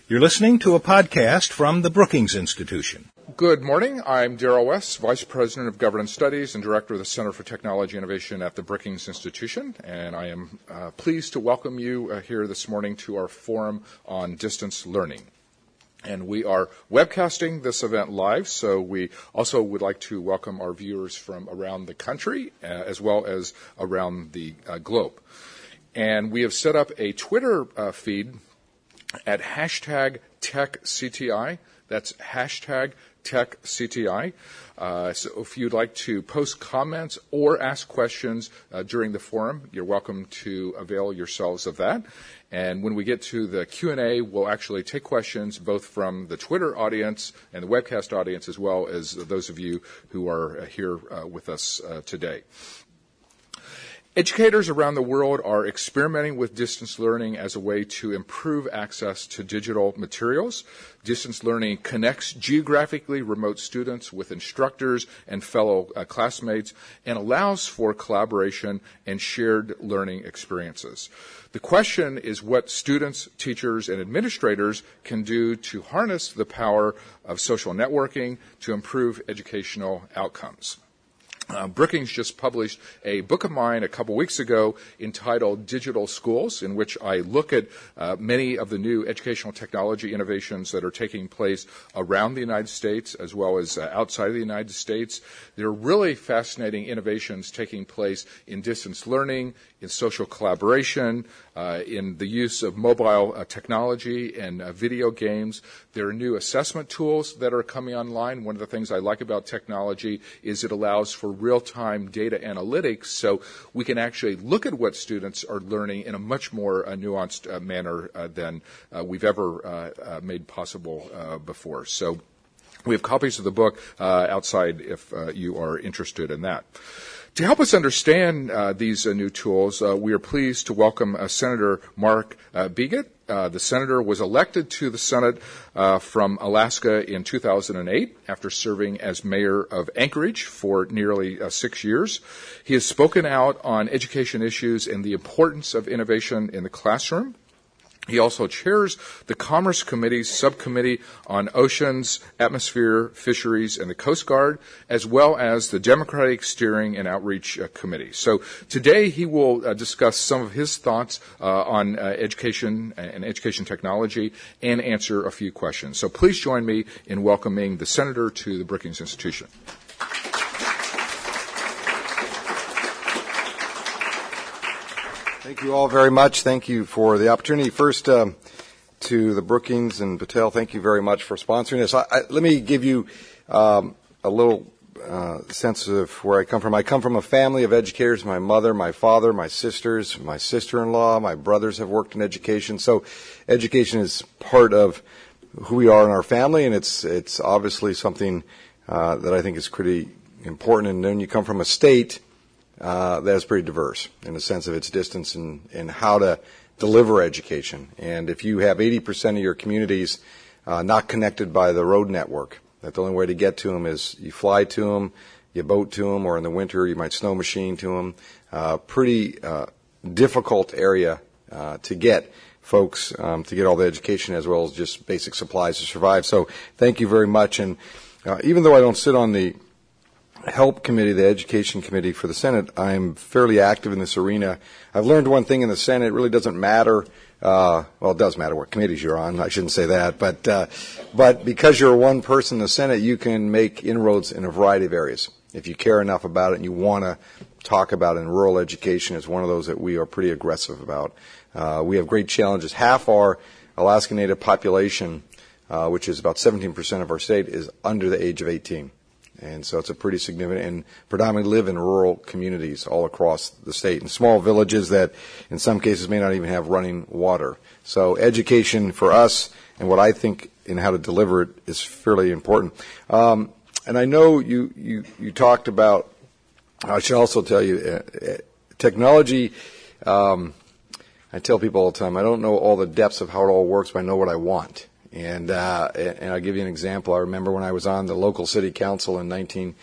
You're listening to a podcast from the Brookings Institution. Good morning. I'm Darrell West, Vice President of Governance Studies and Director of the Center for Technology Innovation at the Brookings Institution, and I am pleased to welcome you here this morning to our forum on distance learning. And we are webcasting this event live, so we also would like to welcome our viewers from around the country as well as around the globe. And we have set up a Twitter feed at hashtag TechCTI. That's hashtag TechCTI. So if you'd like to post comments or ask questions during the forum, you're welcome to avail yourselves of that. And when we get to the Q&A, we'll actually take questions both from the Twitter audience and the webcast audience, as well as those of you who are here with us today. Educators around the world are experimenting with distance learning as a way to improve access to digital materials. Distance learning connects geographically remote students with instructors and fellow classmates and allows for collaboration and shared learning experiences. The question is what students, teachers, and administrators can do to harness the power of social networking to improve educational outcomes. Brookings just published a book of mine a couple weeks ago entitled Digital Schools, in which I look at many of the new educational technology innovations that are taking place around the United States as well as outside of the United States. There are really fascinating innovations taking place in distance learning, in social collaboration, in the use of mobile technology and video games. There are new assessment tools that are coming online. One of the things I like about technology is it allows for real-time data analytics, so we can actually look at what students are learning in a much more nuanced manner than we've ever made possible before. So we have copies of the book outside if you are interested in that. To help us understand these new tools, we are pleased to welcome Senator Mark Begich. The senator was elected to the Senate from Alaska in 2008 after serving as mayor of Anchorage for nearly 6 years. He has spoken out on education issues and the importance of innovation in the classroom. He also chairs the Commerce Committee's subcommittee on oceans, atmosphere, fisheries, and the Coast Guard, as well as the Democratic Steering and Outreach Committee. So today he will discuss some of his thoughts on education and education technology and answer a few questions. So please join me in welcoming the Senator to the Brookings Institution. Thank you all very much. Thank you for the opportunity. First, to the Brookings and Battelle, thank you very much for sponsoring this. Let me give you a little sense of where I come from. I come from a family of educators. My mother, my father, my sisters, my sister-in-law, my brothers have worked in education. So education is part of who we are in our family, and it's obviously something that I think is pretty important. And then you come from a state that's pretty diverse in the sense of its distance and how to deliver education. And if you have 80% of your communities not connected by the road network, that the only way to get to them is you fly to them, you boat to them, or in the winter you might snow machine to them. Pretty difficult area to get folks to get all the education as well as just basic supplies to survive. So thank you very much. And even though I don't sit on the Help Committee, the Education Committee for the Senate, I'm fairly active in this arena. I've learned one thing in the Senate: it really doesn't matter. Well, it does matter what committees you're on. I shouldn't say that, but because you're one person in the Senate, you can make inroads in a variety of areas. If you care enough about it and you want to talk about it, and rural education is one of those that we are pretty aggressive about. We have great challenges. Half our Alaska Native population, which is about 17% of our state, is under the age of 18. And so it's a pretty significant, and predominantly live in rural communities all across the state, in small villages that in some cases may not even have running water. So education for us and what I think in how to deliver it is fairly important. And I know you talked about, I should also tell you, technology, I tell people all the time, I don't know all the depths of how it all works, but I know what I want. And I'll give you an example. I remember when I was on the local city council in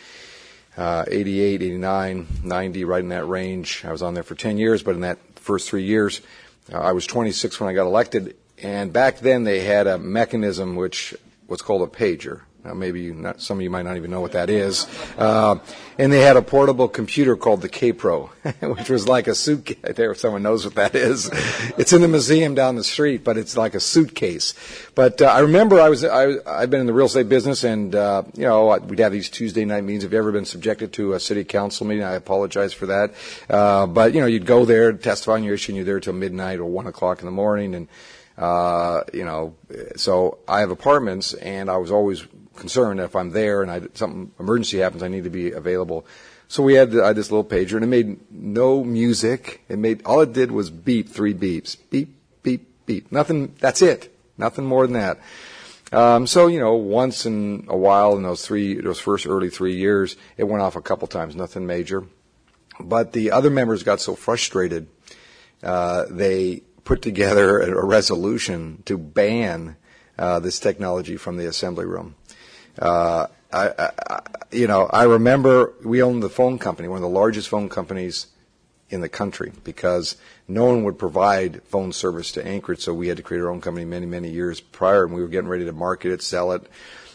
1988, 89, 90, right in that range. I was on there for 10 years, but in that first 3 years, I was 26 when I got elected. And back then they had a mechanism which was called a pager. Now, some of you might not even know what that is. And they had a portable computer called the K-Pro, which was like a suitcase. There, if someone knows what that is. It's in the museum down the street, but it's like a suitcase. But I remember I've been in the real estate business, and we'd have these Tuesday night meetings. Have you ever been subjected to a city council meeting? I apologize for that. But you'd go there, testify on your issue, and you're there till midnight or 1 o'clock in the morning, and so I have apartments, and I was always concerned that if I'm there and something emergency happens, I need to be available. So I had this little pager, and it made no music. All it did was beep 3 beeps, beep, beep, beep. Nothing. That's it. Nothing more than that. So once in a while in those first early 3 years, it went off a couple times. Nothing major, but the other members got so frustrated, they put together a resolution to ban this technology from the assembly room. I remember we owned the phone company, one of the largest phone companies in the country, because no one would provide phone service to Anchorage, so we had to create our own company many, many years prior, and we were getting ready to market it, sell it.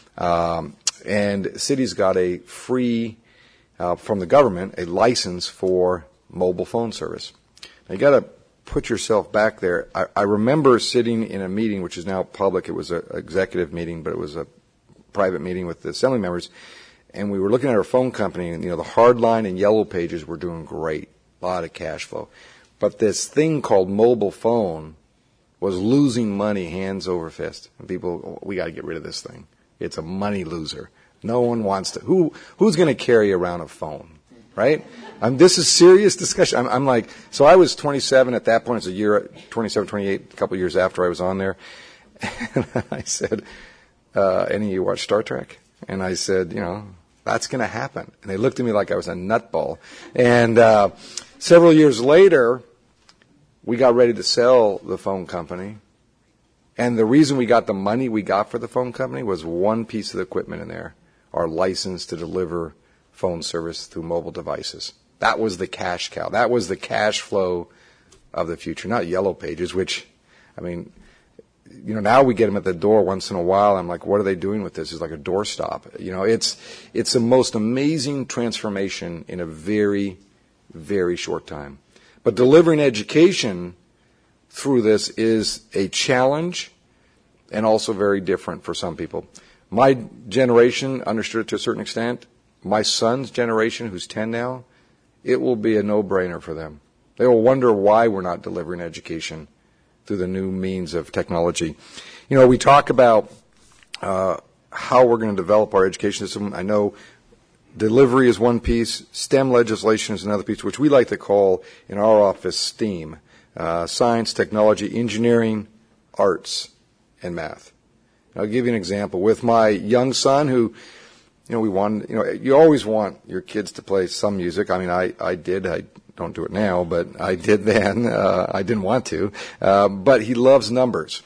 And cities got a free, from the government, a license for mobile phone service. Now, you got to put yourself back there. I remember sitting in a meeting, which is now public. It was an executive meeting, but it was a private meeting with the assembly members, and we were looking at our phone company, and the Hardline and Yellow Pages were doing great, a lot of cash flow, but this thing called mobile phone was losing money hands over fist, and people, we got to get rid of this thing. It's a money loser. No one wants to. Who's going to carry around a phone, right? This is serious discussion. I'm like, so I was 27 at that point. It's a year, 27, 28, a couple of years after I was on there, and I said, any of you watch Star Trek? And I said, that's going to happen. And they looked at me like I was a nutball. And several years later, we got ready to sell the phone company. And the reason we got the money we got for the phone company was one piece of equipment in there, our license to deliver phone service through mobile devices. That was the cash cow. That was the cash flow of the future, not Yellow Pages, which, now we get them at the door once in a while. I'm like, what are they doing with this? It's like a doorstop. It's the most amazing transformation in a very, very short time. But delivering education through this is a challenge and also very different for some people. My generation understood it to a certain extent. My son's generation, who's 10 now, it will be a no-brainer for them. They will wonder why we're not delivering education through the new means of technology. We talk about how we're going to develop our education system. I know delivery is one piece. STEM legislation is another piece, which we like to call in our office STEAM. Science, technology, engineering, arts, and math. I'll give you an example. With my young son who, you always want your kids to play some music. I did. I don't do it now, but I did then. I didn't want to. But he loves numbers.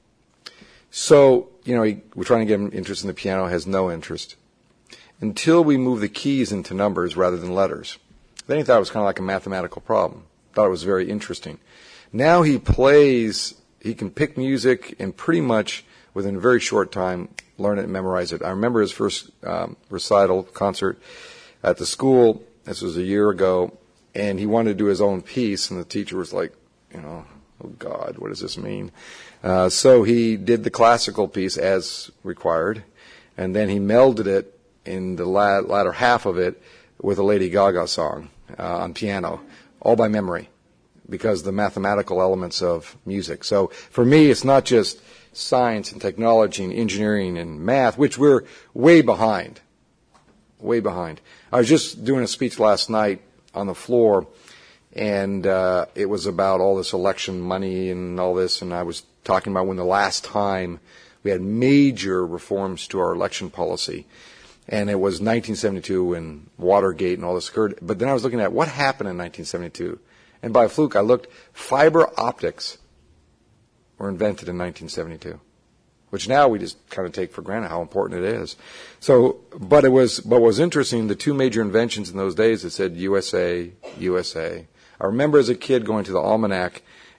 So, we're trying to get him interested in the piano, has no interest. Until we move the keys into numbers rather than letters. Then he thought it was kind of like a mathematical problem. Thought it was very interesting. Now he can pick music and pretty much within a very short time learn it and memorize it. I remember his first recital concert at the school. This was a year ago. And he wanted to do his own piece, and the teacher was like, oh God, what does this mean? So he did the classical piece as required, and then he melded it in the latter half of it with a Lady Gaga song on piano, all by memory, because the mathematical elements of music. So for me, it's not just science and technology and engineering and math, which we're way behind. Way behind. I was just doing a speech last night on the floor, and it was about all this election money and all this, and I was talking about when the last time we had major reforms to our election policy, and it was 1972 and Watergate and all this occurred. But then I was looking at what happened in 1972, and by fluke I looked, fiber optics were invented in 1972. Which now we just kind of take for granted how important it is. So, but what was interesting, the two major inventions in those days, it said USA, USA. I remember as a kid going to the almanac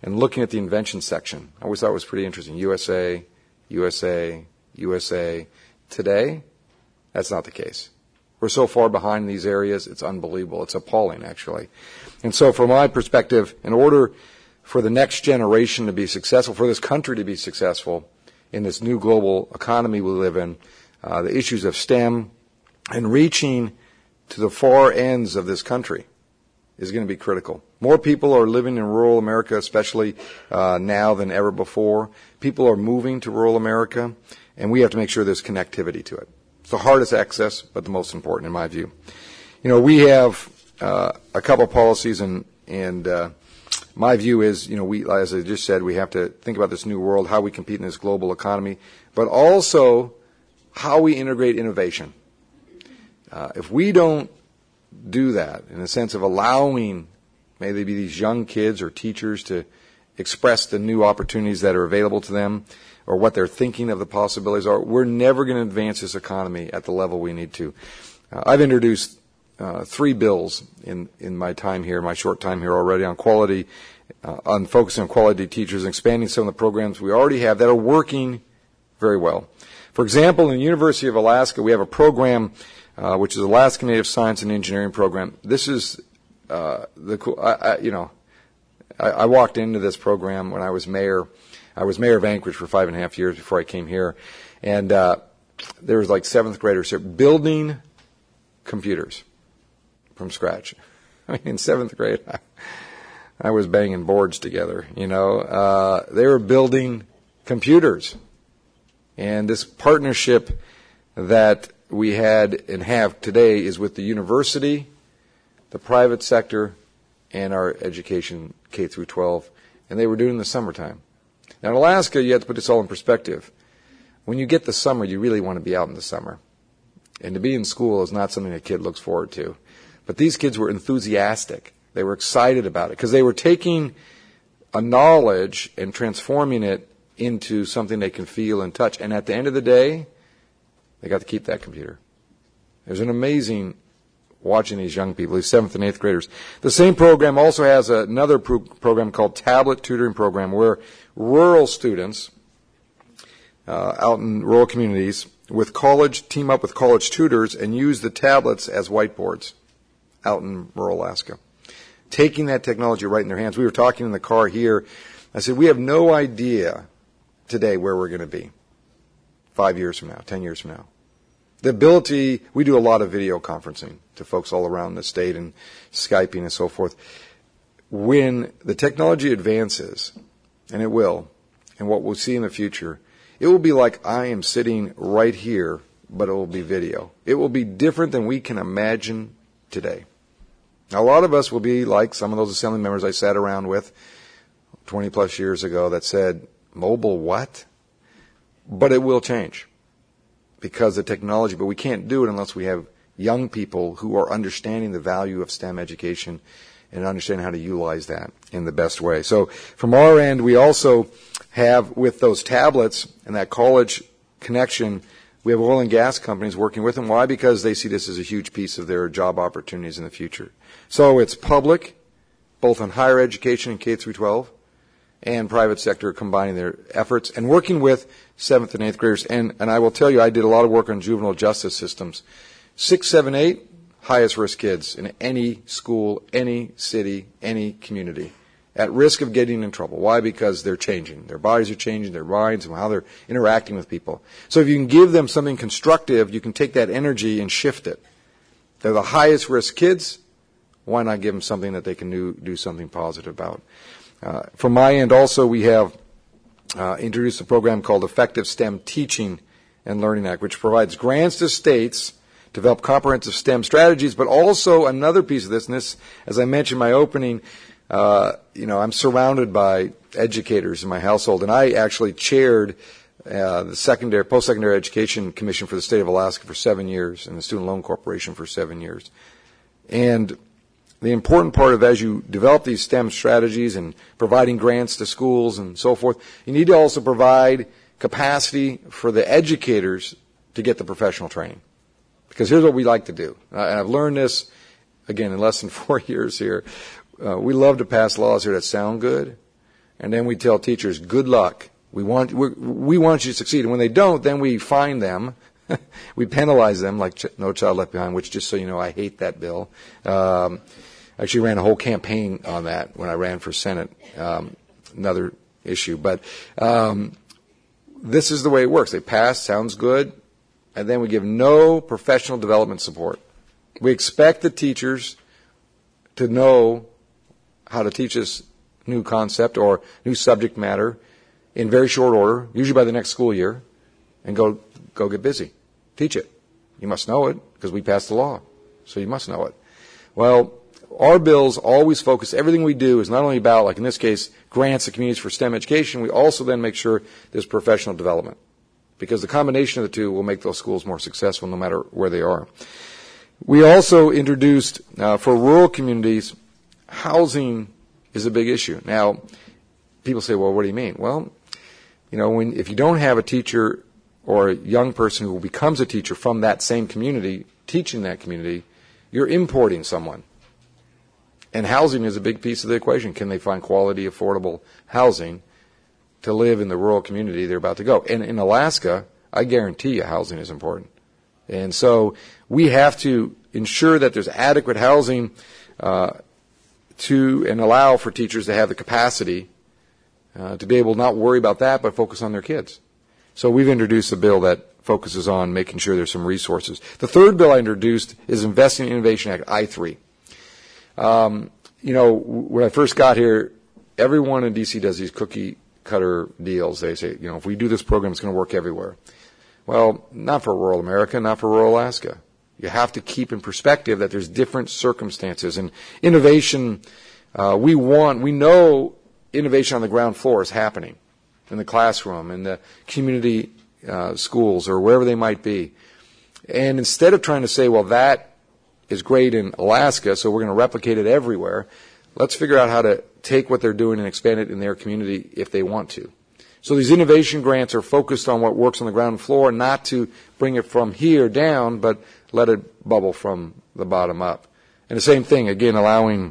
and looking at the invention section. I always thought it was pretty interesting. USA, USA, USA. Today, that's not the case. We're so far behind in these areas, it's unbelievable. It's appalling, actually. And so from my perspective, in order for the next generation to be successful, for this country to be successful in this new global economy we live in, the issues of STEM and reaching to the far ends of this country is going to be critical. More people are living in rural America, especially now than ever before. People are moving to rural America, and we have to make sure there's connectivity to it. It's the hardest access, but the most important, in my view. You know, we have a couple of policies, and my view is, you know, we, as I just said, we have to think about this new world, how we compete in this global economy, but also how we integrate innovation. If we don't do that in the sense of allowing, may they be these young kids or teachers, to express the new opportunities that are available to them or what they're thinking of the possibilities are, we're never going to advance this economy at the level we need to. I've introduced 3 bills in my time here, my short time here already, on quality, on focusing on quality teachers and expanding some of the programs we already have that are working very well. For example, in the University of Alaska, we have a program which is Alaska Native Science and Engineering Program. This is the cool. I walked into this program when I was mayor. I was mayor of Anchorage for 5.5 years before I came here, and there was like 7th graders here building computers from scratch. I mean, in 7th grade, I was banging boards together. You know, they were building computers, and this partnership that we had and have today is with the university, the private sector, and our education K through 12, and they were doing it in the summertime. Now in Alaska, you have to put this all in perspective. When you get the summer, you really want to be out in the summer. And to be in school is not something a kid looks forward to. But these kids were enthusiastic. They were excited about it because they were taking a knowledge and transforming it into something they can feel and touch. And at the end of the day, they got to keep that computer. It was an amazing watching these young people, these 7th and 8th graders. The same program also has another program called Tablet Tutoring Program, where rural students out in rural communities with college team up with college tutors and use the tablets as whiteboards out in rural Alaska, taking that technology right in their hands. We were talking in the car here. I said, we have no idea today where we're going to be 5 years from now, 10 years from now. The ability, we do a lot of video conferencing to folks all around the state and Skyping and so forth. When the technology advances, and it will, and what we'll see in the future, it will be like I am sitting right here, but it will be video. It will be different than we can imagine today. Now, a lot of us will be like some of those assembly members I sat around with 20 plus years ago that said, mobile what? But it will change because of technology. But we can't do it unless we have young people who are understanding the value of STEM education and understanding how to utilize that in the best way. So from our end, we also have, with those tablets and that college connection, we have oil and gas companies working with them. Why? Because they see this as a huge piece of their job opportunities in the future. So it's public, both on higher education and K through 12, and private sector combining their efforts and working with 7th and 8th graders. And I will tell you, I did a lot of work on juvenile justice systems. 6, 7, 8, highest risk kids in any school, any city, any community, at risk of getting in trouble. Why? Because they're changing. Their bodies are changing, their minds, and how they're interacting with people. So if you can give them something constructive, you can take that energy and shift it. They're the highest risk kids. Why not give them something that they can do something positive about? From my end also, we have introduced a program called Effective STEM Teaching and Learning Act, which provides grants to states to develop comprehensive STEM strategies, but also another piece of this, and this, as I mentioned in my opening, I'm surrounded by educators in my household, and I actually chaired the post-secondary education commission for the state of Alaska for 7 years and the Student Loan Corporation for 7 years. And the important part of as you develop these STEM strategies and providing grants to schools and so forth, you need to also provide capacity for the educators to get the professional training. Because here's what we like to do. And I've learned this, again, in less than 4 years here. We love to pass laws here that sound good, and then we tell teachers, good luck. We want you to succeed. And when they don't, then we fine them. We penalize them like No Child Left Behind, which, just so you know, I hate that bill. I actually ran a whole campaign on that when I ran for Senate. Another issue. But this is the way it works. They pass, sounds good, and then we give no professional development support. We expect the teachers to know how to teach us new concept or new subject matter in very short order, usually by the next school year, and go get busy. Teach it. You must know it because we passed the law, so you must know it. Well, our bills always focus, everything we do is not only about, like in this case, grants to communities for STEM education, we also then make sure there's professional development, because the combination of the two will make those schools more successful no matter where they are. We also introduced, for rural communities, housing is a big issue. Now, people say, well, what do you mean? Well, you know, if you don't have a teacher or a young person who becomes a teacher from that same community, teaching that community, you're importing someone. And housing is a big piece of the equation. Can they find quality, affordable housing to live in the rural community they're about to go? And in Alaska, I guarantee you housing is important. And so we have to ensure that there's adequate housing and allow for teachers to have the capacity to be able to not worry about that but focus on their kids. So we've introduced a bill that focuses on making sure there's some resources. The third bill I introduced is Investing in Innovation Act, I-3. You know, when I first got here, everyone in D.C. does these cookie-cutter deals. They say, you know, if we do this program, it's going to work everywhere. Well, not for rural America, not for rural Alaska. You have to keep in perspective that there's different circumstances. And innovation, we know innovation on the ground floor is happening in the classroom, in the community schools, or wherever they might be. And instead of trying to say, well, that is great in Alaska, so we're going to replicate it everywhere, let's figure out how to take what they're doing and expand it in their community if they want to. So these innovation grants are focused on what works on the ground floor, not to bring it from here down, but let it bubble from the bottom up. And the same thing, again, allowing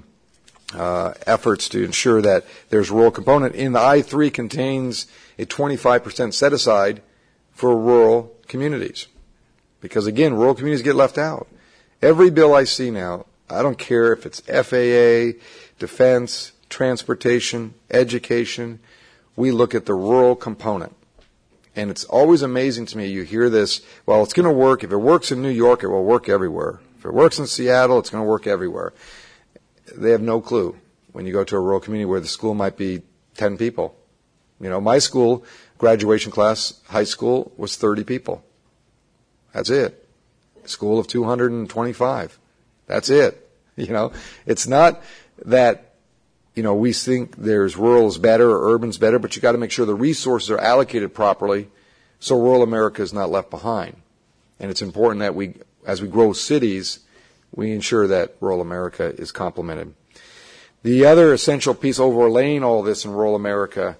efforts to ensure that there's a rural component. In the I-3 contains a 25% set aside for rural communities. Because, again, rural communities get left out. Every bill I see now, I don't care if it's FAA, defense, transportation, education, we look at the rural component. And it's always amazing to me, you hear this, well, it's going to work. If it works in New York, it will work everywhere. If it works in Seattle, it's going to work everywhere. They have no clue when you go to a rural community where the school might be 10 people. You know, my school, graduation class, high school, was 30 people. That's it. School of 225. That's it. You know, it's not that, you know, we think there's rural is better or urban's better, but you got to make sure the resources are allocated properly so rural America is not left behind. And it's important that as we grow cities, we ensure that rural America is complemented. The other essential piece overlaying all this in rural America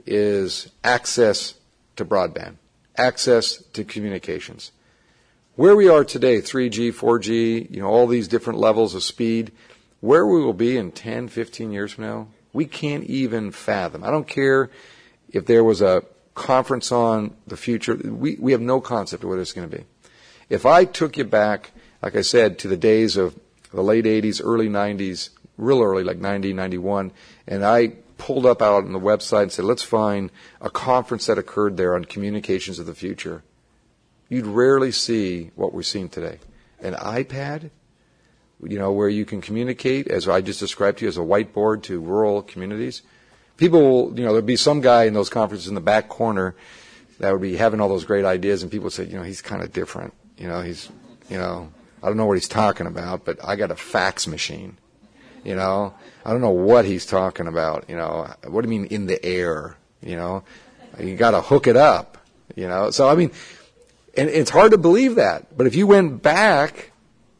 is access to broadband, access to communications. Where we are today, 3G, 4G, you know, all these different levels of speed, where we will be in 10, 15 years from now, we can't even fathom. I don't care if there was a conference on the future. We have no concept of what it's going to be. If I took you back, like I said, to the days of the late 80s, early 90s, real early, like 90, 91, and I pulled up out on the website and said, let's find a conference that occurred there on communications of the future, you'd rarely see what we're seeing today. An iPad, you know, where you can communicate, as I just described to you, as a whiteboard to rural communities. People will, you know, there'd be some guy in those conferences in the back corner that would be having all those great ideas, and people would say, you know, he's kind of different. You know, he's, you know, I don't know what he's talking about, but I got a fax machine. You know, I don't know what he's talking about. You know, what do you mean in the air? You know, you got to hook it up. You know, so I mean, and it's hard to believe that. But if you went back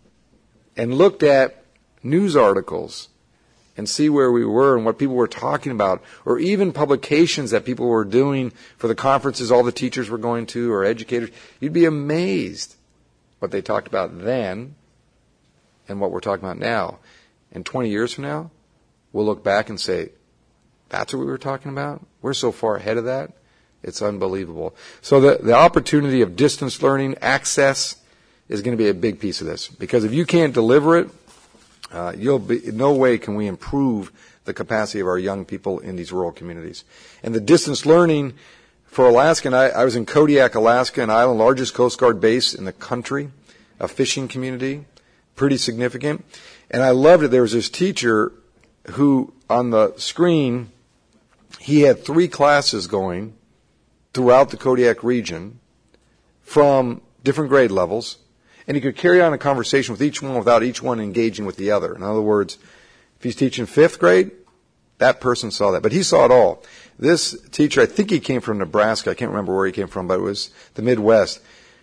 and looked at news articles and see where we were and what people were talking about, or even publications that people were doing for the conferences all the teachers were going to or educators, you'd be amazed what they talked about then and what we're talking about now. And 20 years from now, we'll look back and say, That's what we were talking about? We're so far ahead of that. It's unbelievable. So the opportunity of distance learning, access, is going to be a big piece of this. Because if you can't deliver it, in no way can we improve the capacity of our young people in these rural communities. And the distance learning for Alaska, and I was in Kodiak, Alaska, an island, largest Coast Guard base in the country, a fishing community, pretty significant. And I loved it. There was this teacher who, on the screen, he had 3 classes going throughout the Kodiak region from different grade levels, and he could carry on a conversation with each one without each one engaging with the other. In other words, if he's teaching 5th grade, that person saw that. But he saw it all. This teacher, I think he came from Nebraska. I can't remember where he came from, but it was the Midwest.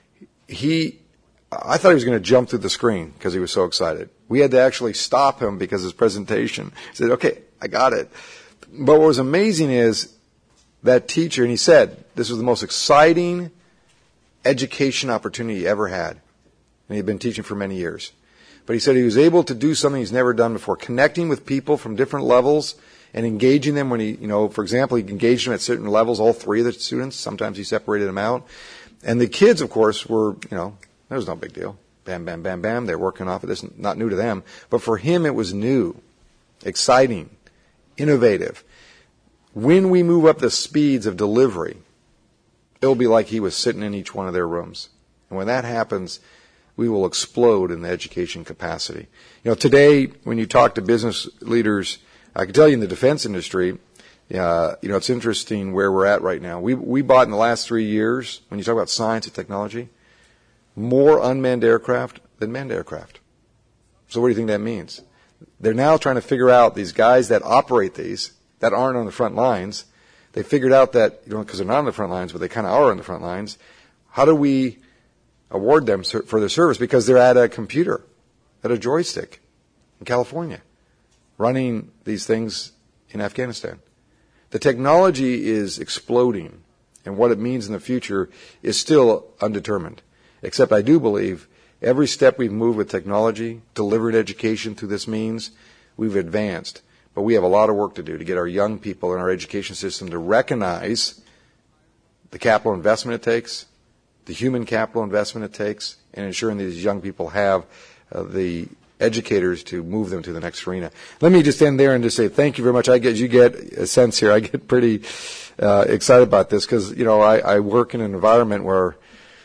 I thought he was going to jump through the screen because he was so excited. We had to actually stop him because of his presentation. He said, okay, I got it. But what was amazing is that teacher, and he said this was the most exciting education opportunity he ever had. And he'd been teaching for many years. But he said he was able to do something he's never done before, connecting with people from different levels and engaging them when he, for example, he engaged them at certain levels, all 3 of the students. Sometimes he separated them out. And the kids, of course, were, there was no big deal. Bam, bam, bam, bam. They're working off of this. Not new to them. But for him, it was new, exciting, innovative. When we move up the speeds of delivery, it'll be like he was sitting in each one of their rooms. And when that happens, we will explode in the education capacity. Today, when you talk to business leaders, I can tell you in the defense industry, it's interesting where we're at right now. We bought in the last 3 years, when you talk about science and technology, more unmanned aircraft than manned aircraft. So what do you think that means? They're now trying to figure out these guys that operate these, that aren't on the front lines. They figured out that, because they're not on the front lines, but they kind of are on the front lines. How do we award them for their service? Because they're at a computer, at a joystick in California, running these things in Afghanistan. The technology is exploding, and what it means in the future is still undetermined. Except I do believe every step we've moved with technology, delivered education through this means, we've advanced. But we have a lot of work to do to get our young people in our education system to recognize the capital investment it takes, the human capital investment it takes, and ensuring that these young people have the educators to move them to the next arena. Let me just end there and just say thank you very much. You get a sense here. I get pretty excited about this because, I work in an environment where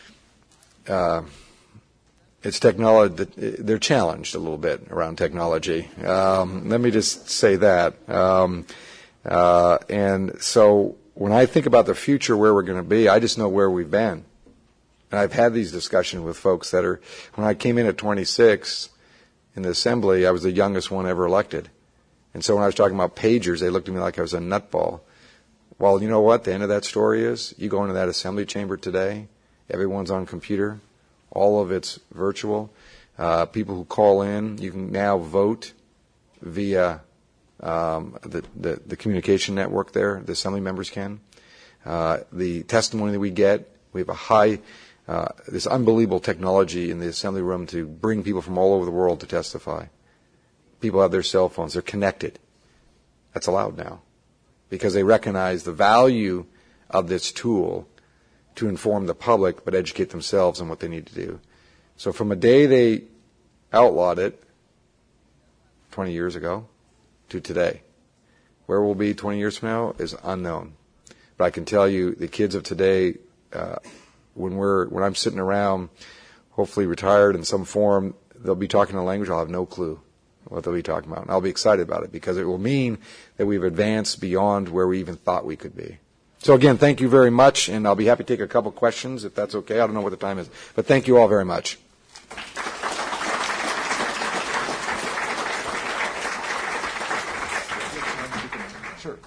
it's technology. They're challenged a little bit around technology. Let me just say that. And so when I think about the future, where we're going to be, I just know where we've been. And I've had these discussions with folks when I came in at 26 in the assembly, I was the youngest one ever elected. And so when I was talking about pagers, they looked at me like I was a nutball. Well, you know what? The end of that story is you go into that assembly chamber today, everyone's on computer. All of it's virtual. People who call in, you can now vote via the communication network there. The assembly members can. The testimony that we get, we have a high, this unbelievable technology in the assembly room to bring people from all over the world to testify. People have their cell phones. They're connected. That's allowed now because they recognize the value of this tool to inform the public, but educate themselves on what they need to do. So from a day they outlawed it 20 years ago to today, where we'll be 20 years from now is unknown. But I can tell you the kids of today, when I'm sitting around, hopefully retired in some form, they'll be talking a language I'll have no clue what they'll be talking about. And I'll be excited about it because it will mean that we've advanced beyond where we even thought we could be. So again, thank you very much, and I'll be happy to take a couple questions if that's okay. I don't know what the time is, but thank you all very much. Sure.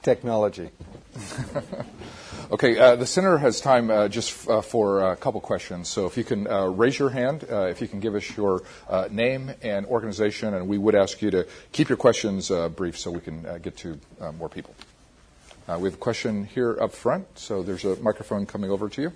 technology. Okay, the center has time just for a couple questions. So if you can raise your hand, if you can give us your name and organization, and we would ask you to keep your questions brief so we can get to more people. We have a question here up front, so there's a microphone coming over to you.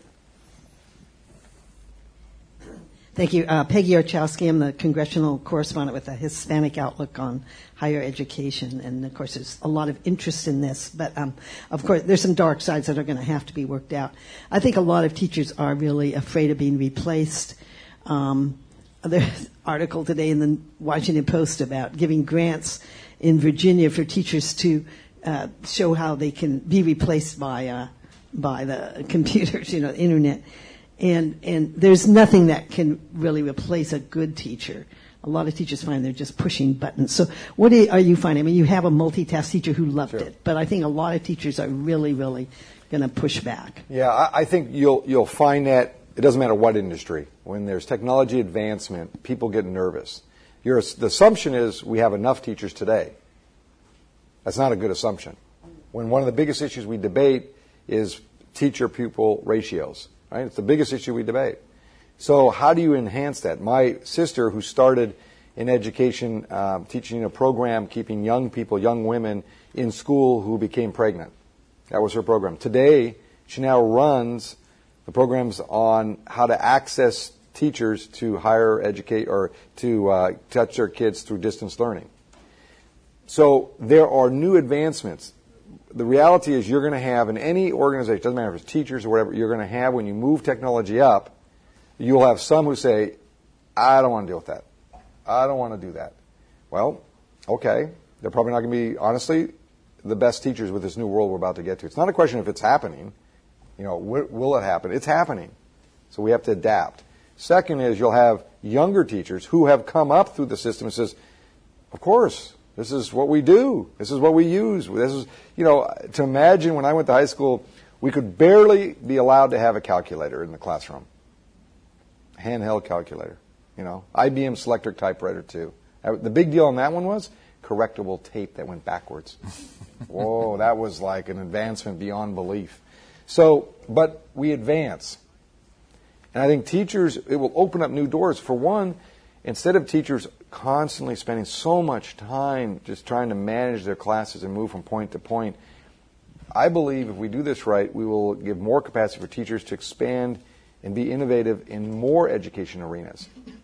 Thank you. Peggy Orchowski. I'm the congressional correspondent with a Hispanic outlook on higher education. And, of course, there's a lot of interest in this. But, of course, there's some dark sides that are going to have to be worked out. I think a lot of teachers are really afraid of being replaced. There's an article today in the Washington Post about giving grants in Virginia for teachers to show how they can be replaced by the computers, the Internet. And there's nothing that can really replace a good teacher. A lot of teachers find they're just pushing buttons. So what are you finding? I mean, you have a multitask teacher who loved it, but I think a lot of teachers are really, really going to push back. Yeah, I think you'll find that it doesn't matter what industry. When there's technology advancement, people get nervous. The assumption is we have enough teachers today. That's not a good assumption. When one of the biggest issues we debate is teacher-pupil ratios. Right? It's the biggest issue we debate. So how do you enhance that? My sister, who started in education, teaching a program, keeping young people, young women in school who became pregnant. That was her program. Today, she now runs the programs on how to access teachers to higher educate or to touch their kids through distance learning. So there are new advancements. The reality is you're going to have in any organization, doesn't matter if it's teachers or whatever, you're going to have when you move technology up, you'll have some who say, I don't want to deal with that. I don't want to do that. Well, okay. They're probably not going to be, honestly, the best teachers with this new world we're about to get to. It's not a question if it's happening. Will it happen? It's happening. So we have to adapt. Second is you'll have younger teachers who have come up through the system and says, of course, this is what we do. This is what we use. This is, to imagine when I went to high school, we could barely be allowed to have a calculator in the classroom. Handheld calculator, IBM Selectric typewriter too. The big deal on that one was correctable tape that went backwards. Whoa, that was like an advancement beyond belief. So, but we advance. And I think teachers, it will open up new doors. For one, instead of teachers constantly spending so much time just trying to manage their classes and move from point to point, I believe if we do this right, we will give more capacity for teachers to expand and be innovative in more education arenas.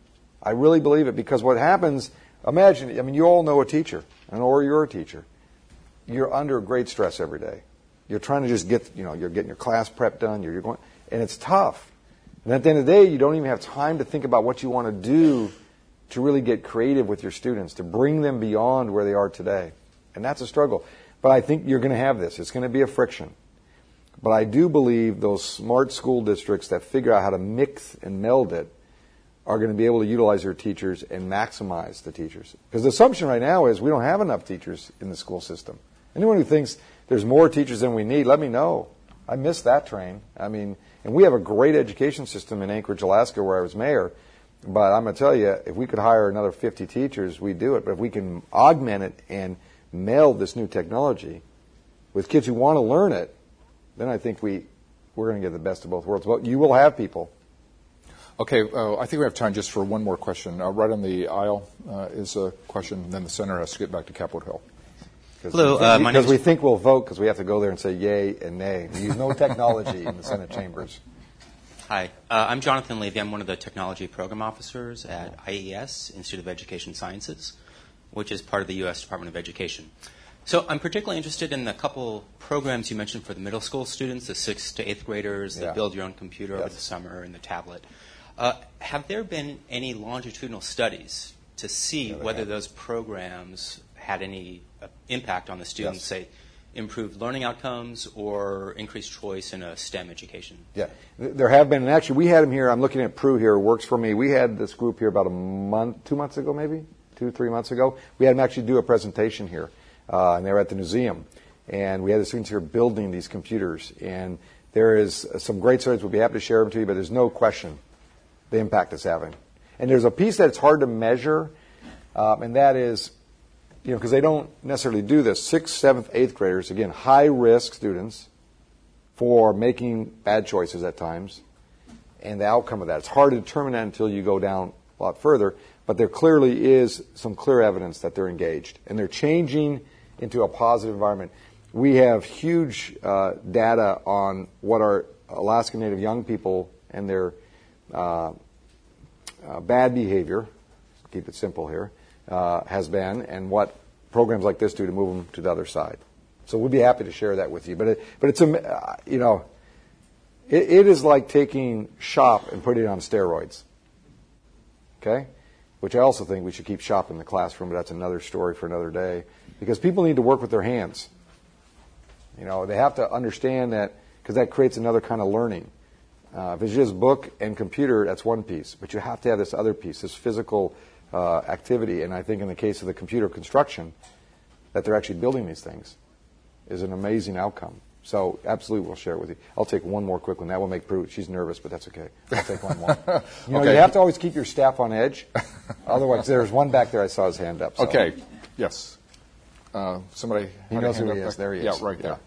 I really believe it because what happens, imagine, you all know a teacher, or you're a teacher. You're under great stress every day. You're trying to just get, you're getting your class prep done, you're going, and it's tough. And at the end of the day, you don't even have time to think about what you want to do to really get creative with your students, to bring them beyond where they are today. And that's a struggle. But I think you're going to have this. It's going to be a friction. But I do believe those smart school districts that figure out how to mix and meld it are going to be able to utilize their teachers and maximize the teachers. Because the assumption right now is we don't have enough teachers in the school system. Anyone who thinks there's more teachers than we need, let me know. I missed that train. And we have a great education system in Anchorage, Alaska, where I was mayor. But I'm going to tell you, if we could hire another 50 teachers, we'd do it. But if we can augment it and meld this new technology with kids who want to learn it, then I think we're going to get the best of both worlds. Well, you will have people. Okay, I think we have time just for one more question. Right on the aisle is a question, and then the center has to get back to Capitol Hill. Hello, because we think we'll vote because we have to go there and say yay and nay. We use no technology in the Senate chambers. Hi, I'm Jonathan Levy. I'm one of the technology program officers at IES, Institute of Education Sciences, which is part of the U.S. Department of Education. So I'm particularly interested in the couple programs you mentioned for the middle school students, the 6th to 8th graders, the build your own computer over the summer and the tablet. Have there been any longitudinal studies to see whether those programs had any impact on the students, say, improved learning outcomes or increased choice in a STEM education? Yeah, there have been. And actually, we had them here. I'm looking at Prue here, who works for me. We had this group here about a month, 2 months ago, maybe 2-3 months ago. We had them actually do a presentation here, and they were at the museum. And we had the students here building these computers. And there is some great stories. We'll be happy to share them to you, but there's no question the impact it's having. And there's a piece that's hard to measure, and that is, because they don't necessarily do this, 6th, 7th, 8th graders, again, high-risk students for making bad choices at times, and the outcome of that. It's hard to determine that until you go down a lot further, but there clearly is some clear evidence that they're engaged, and they're changing into a positive environment. We have huge data on what our Alaska Native young people and their bad behavior, keep it simple here, has been, and what programs like this do to move them to the other side. So we'll be happy to share that with you. But it's it is like taking shop and putting it on steroids. Okay, which I also think we should keep shop in the classroom, but that's another story for another day. Because people need to work with their hands. They have to understand that, because that creates another kind of learning. If it's just book and computer, that's one piece. But you have to have this other piece, this physical activity. And I think in the case of the computer construction, that they're actually building these things is an amazing outcome. So absolutely, we'll share it with you. I'll take one more quick one. That will make Prue. She's nervous, but that's okay. I'll take one more. You have to always keep your staff on edge. Otherwise, there's one back there. I saw his hand up. So. Okay. Yes. Somebody. He knows who he is. There he is. Yeah, right there.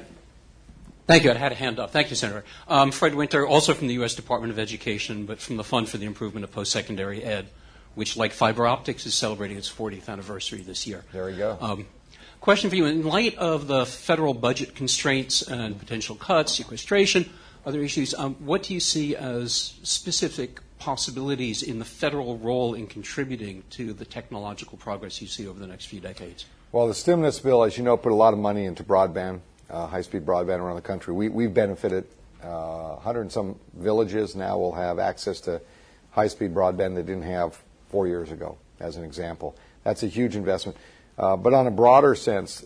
Thank you. I had a hand up. Thank you, Senator. Fred Winter, also from the U.S. Department of Education, but from the Fund for the Improvement of Post-Secondary Ed, which, like fiber optics, is celebrating its 40th anniversary this year. There you go. Question for you. In light of the federal budget constraints and potential cuts, sequestration, other issues, what do you see as specific possibilities in the federal role in contributing to the technological progress you see over the next few decades? Well, the stimulus bill, as you know, put a lot of money into broadband, high-speed broadband around the country. We've benefited. 100 and some villages now will have access to high-speed broadband they didn't have 4 years ago, as an example. That's a huge investment. But on a broader sense,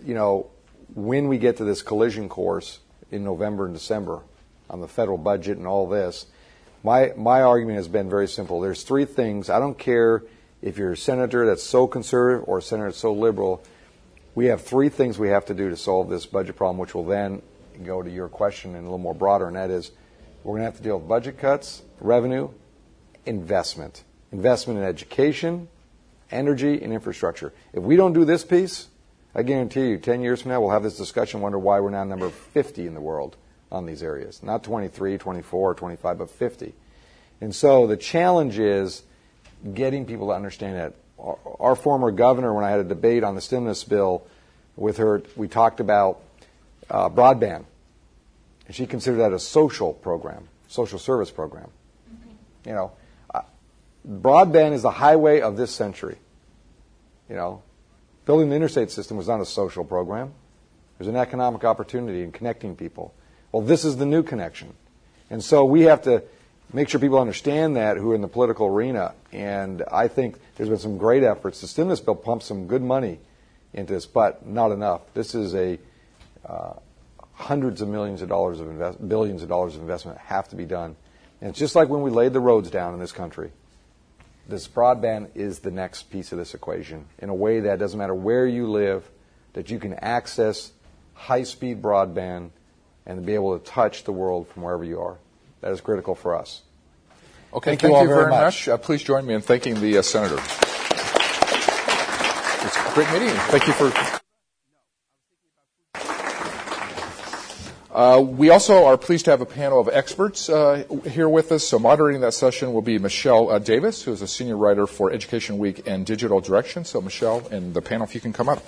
when we get to this collision course in November and December on the federal budget and all this, my argument has been very simple. There's three things. I don't care if you're a senator that's so conservative or a senator that's so liberal. We have three things we have to do to solve this budget problem, which will then go to your question in a little more broader, and that is we're going to have to deal with budget cuts, revenue, investment. Investment in education, energy, and infrastructure. If we don't do this piece, I guarantee you 10 years from now we'll have this discussion and wonder why we're now number 50 in the world on these areas. Not 23, 24, 25, but 50. And so the challenge is getting people to understand that. Our former governor, when I had a debate on the stimulus bill with her, we talked about broadband. And she considered that a social program, social service program. Broadband is the highway of this century. Building the interstate system was not a social program. There's an economic opportunity in connecting people. Well, this is the new connection. And so we have to make sure people understand that who are in the political arena. And I think there's been some great efforts. The stimulus bill pumped some good money into this, but not enough. This is a hundreds of millions of dollars of billions of dollars of investment have to be done. And it's just like when we laid the roads down in this country. This broadband is the next piece of this equation in a way that doesn't matter where you live, that you can access high-speed broadband and be able to touch the world from wherever you are. That is critical for us. Okay, thank you very much. Please join me in thanking the Senator. It's a great meeting. Thank you for... we also are pleased to have a panel of experts here with us. So moderating that session will be Michelle Davis, who is a senior writer for Education Week and Digital Direction. So Michelle and the panel, if you can come up.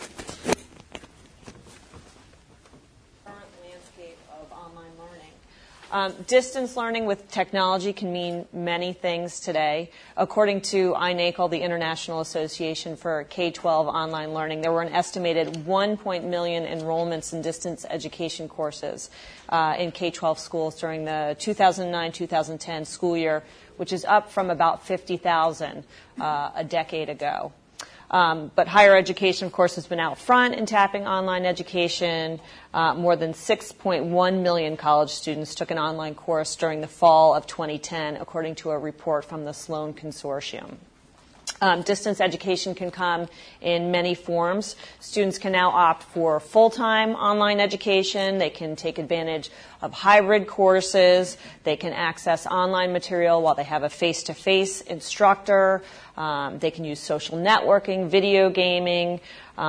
Distance learning with technology can mean many things today. According to INACOL, the International Association for K-12 Online Learning, there were an estimated 1 million enrollments in distance education courses in K-12 schools during the 2009-2010 school year, which is up from about 50,000 a decade ago. But higher education, of course, has been out front in tapping online education. More than 6.1 million college students took an online course during the fall of 2010, according to a report from the Sloan Consortium. Distance education can come in many forms. Students can now opt for full-time online education. They can take advantage of hybrid courses. They can access online material while they have a face-to-face instructor. They can use social networking, video gaming.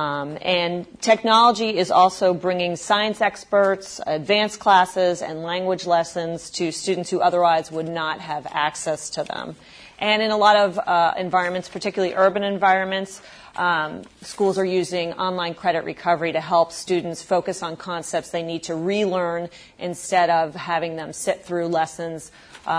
And technology is also bringing science experts, advanced classes, and language lessons to students who otherwise would not have access to them. And in a lot of environments, particularly urban environments, schools are using online credit recovery to help students focus on concepts they need to relearn instead of having them sit through lessons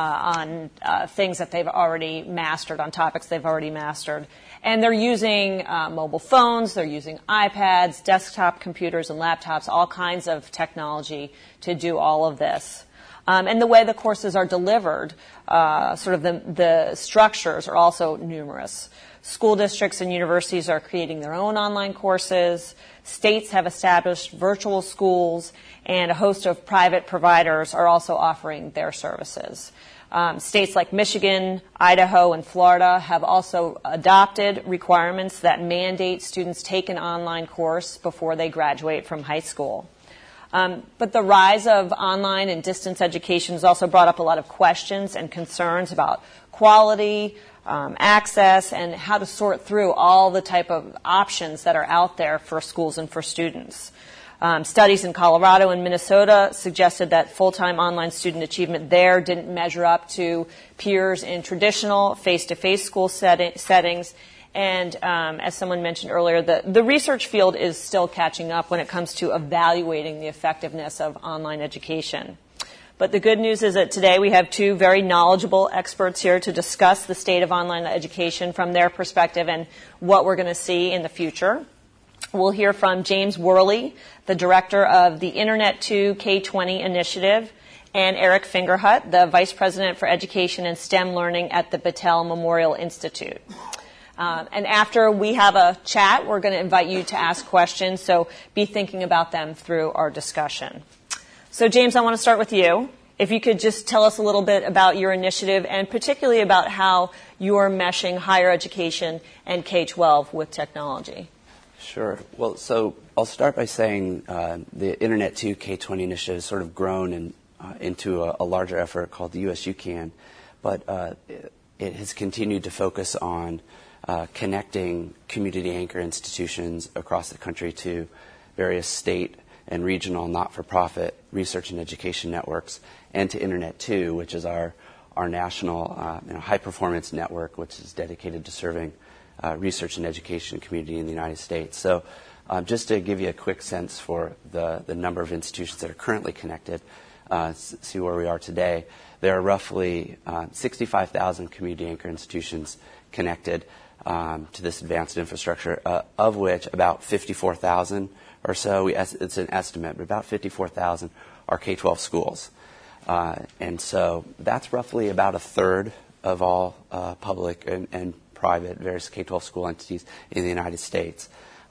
on things that they've already mastered, on topics they've already mastered. And they're using mobile phones, they're using iPads, desktop computers, and laptops, all kinds of technology to do all of this. And the way the courses are delivered, sort of the structures are also numerous. School districts and universities are creating their own online courses. States have established virtual schools, and a host of private providers are also offering their services. States like Michigan, Idaho, and Florida have also adopted requirements that mandate students take an online course before they graduate from high school. But the rise of online and distance education has also brought up a lot of questions and concerns about quality, access, and how to sort through all the type of options that are out there for schools and for students. Studies in Colorado and Minnesota suggested that full-time online student achievement there didn't measure up to peers in traditional face-to-face school settings. And as someone mentioned earlier, the research field is still catching up when it comes to evaluating the effectiveness of online education. But the good news is that today we have two very knowledgeable experts here to discuss the state of online education from their perspective and what we're going to see in the future. We'll hear from James Worley, the director of the Internet 2 K-20 initiative, and Eric Fingerhut, the vice president for education and STEM learning at the Battelle Memorial Institute. And after we have a chat, we're going to invite you to ask questions, so be thinking about them through our discussion. So, James, I want to start with you. If you could just tell us a little bit about your initiative and particularly about how you're meshing higher education and K-12 with technology. Sure. Well, so I'll start by saying the Internet 2 K-20 initiative has sort of grown into a larger effort called the US UCAN, but it has continued to focus on connecting community anchor institutions across the country to various state and regional not-for-profit research and education networks, and to Internet 2, which is our national high-performance network, which is dedicated to serving research and education community in the United States. So just to give you a quick sense for the number of institutions that are currently connected, see where we are today, there are roughly 65,000 community anchor institutions connected to this advanced infrastructure, of which about 54,000 or so, it's an estimate, but about 54,000 are K-12 schools. And so that's roughly about a third of all public and private various K-12 school entities in the United States.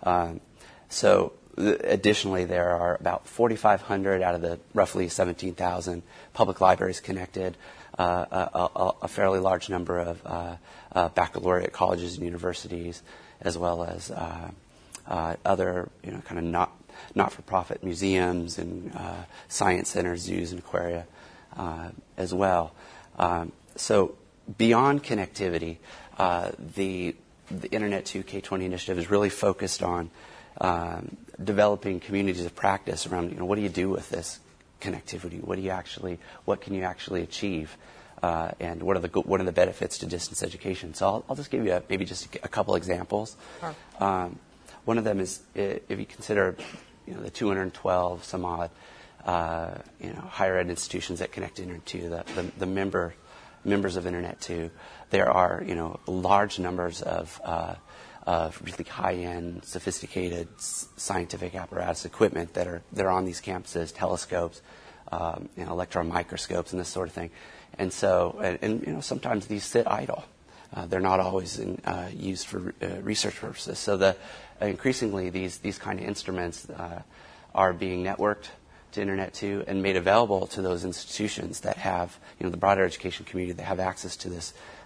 Additionally, there are about 4,500 out of the roughly 17,000 public libraries connected, a fairly large number of baccalaureate colleges and universities, as well as other kind of not-for-profit museums and science centers, zoos, and aquaria as well. So beyond connectivity, the Internet 2 K-20 initiative is really focused on developing communities of practice around, what do you do with this connectivity? What can you actually achieve? And what are the benefits to distance education? So I'll just give you maybe just a couple examples. Sure. One of them is if you consider, the 212 some odd, higher ed institutions that connect to Internet 2, the members of Internet 2, there are, large numbers of really high-end, sophisticated scientific apparatus equipment that are on these campuses, telescopes, electron microscopes, and this sort of thing. And so, sometimes these sit idle. They're not always used for research purposes. So increasingly, these kind of instruments are being networked to Internet 2 and made available to those institutions that have, the broader education community that have access to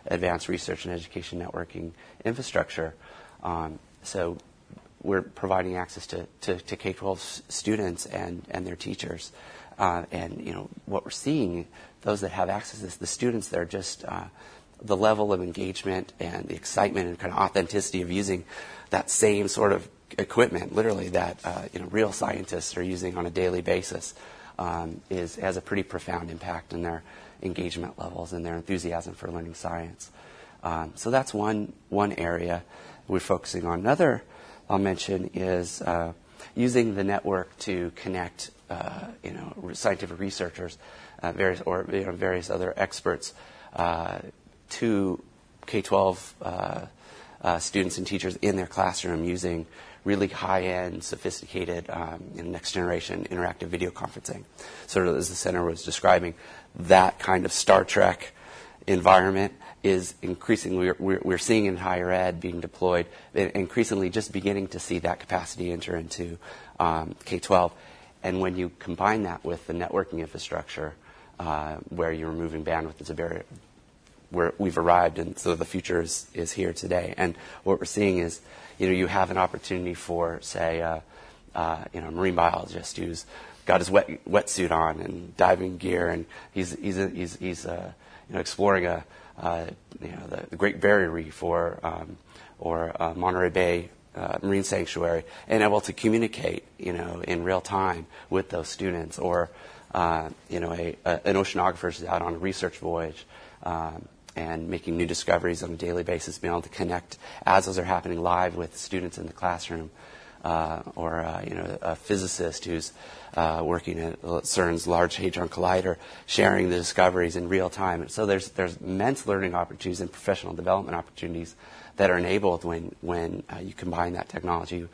advanced research and education networking infrastructure. So we're providing access to K-12 students and their teachers. And what we're seeing, those that have access to this, the students, they're just the level of engagement and the excitement and kind of authenticity of using that same sort of equipment, literally, that real scientists are using on a daily basis, has a pretty profound impact on their engagement levels and their enthusiasm for learning science. So that's one area we're focusing on. Another I'll mention is using the network to connect scientific researchers, various other experts to K-12 students and teachers in their classroom using really high-end, sophisticated, next-generation interactive video conferencing. Sort of as the center was describing, that kind of Star Trek environment is increasingly, we're seeing in higher ed being deployed, increasingly just beginning to see that capacity enter into K-12. And when you combine that with the networking infrastructure, where you're removing bandwidth as a barrier, where we've arrived, and so the future is here today. And what we're seeing is, you have an opportunity for, say, a marine biologist who's got his wetsuit on and diving gear, and he's exploring the Great Barrier Reef or Monterey Bay Marine Sanctuary, and able to communicate, in real time with those students, or an oceanographer is out on a research voyage and making new discoveries on a daily basis, being able to connect as those are happening live with students in the classroom, or a physicist who's working at CERN's Large Hadron Collider, sharing the discoveries in real time. And so there's immense learning opportunities and professional development opportunities that are enabled when you combine that technology,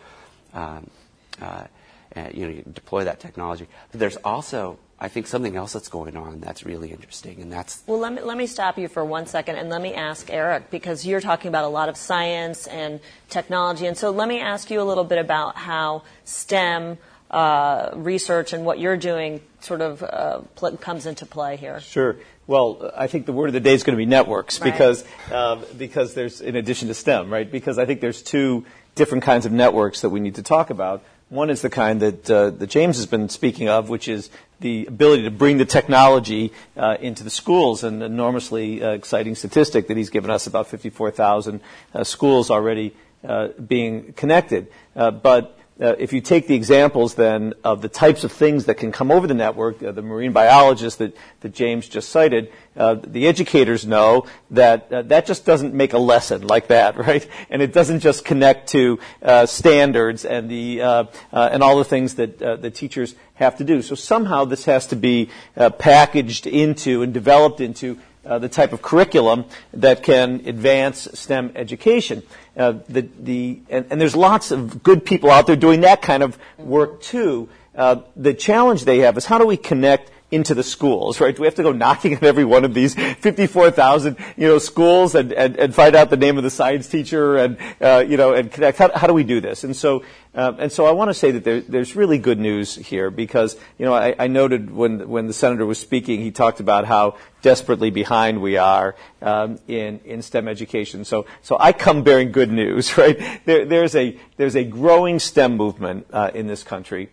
you deploy that technology. But there's also, I think, something else that's going on that's really interesting, and that's... Well, let me stop you for 1 second, and let me ask Eric, because you're talking about a lot of science and technology, and so let me ask you a little bit about how STEM research and what you're doing sort of comes into play here. Sure. Well, I think the word of the day is going to be networks, right, because there's, in addition to STEM, right? Because I think there's two different kinds of networks that we need to talk about. One is the kind that James has been speaking of, which is the ability to bring the technology into the schools, an enormously exciting statistic that he's given us, about 54,000 schools already being connected. But if you take the examples then of the types of things that can come over the network, the marine biologists that James just cited, the educators know that that just doesn't make a lesson like that, right? And it doesn't just connect to standards and and all the things that the teachers have to do. So somehow this has to be packaged into and developed into the type of curriculum that can advance STEM education. And there's lots of good people out there doing that kind of work too. The challenge they have is, how do we connect into the schools, right? Do we have to go knocking at every one of these 54,000, schools and find out the name of the science teacher and connect? How do we do this? And so I want to say that there's really good news here, because, I noted when the senator was speaking, he talked about how desperately behind we are in STEM education. So I come bearing good news, right? There's a growing STEM movement in this country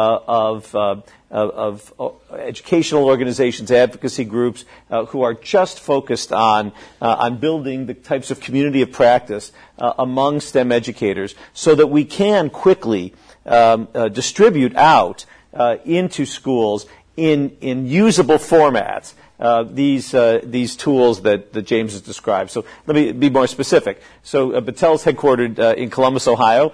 of educational organizations, advocacy groups who are just focused on building the types of community of practice among STEM educators, so that we can quickly distribute out into schools in usable formats these tools that James has described. So let me be more specific. So Battelle is headquartered in Columbus, Ohio.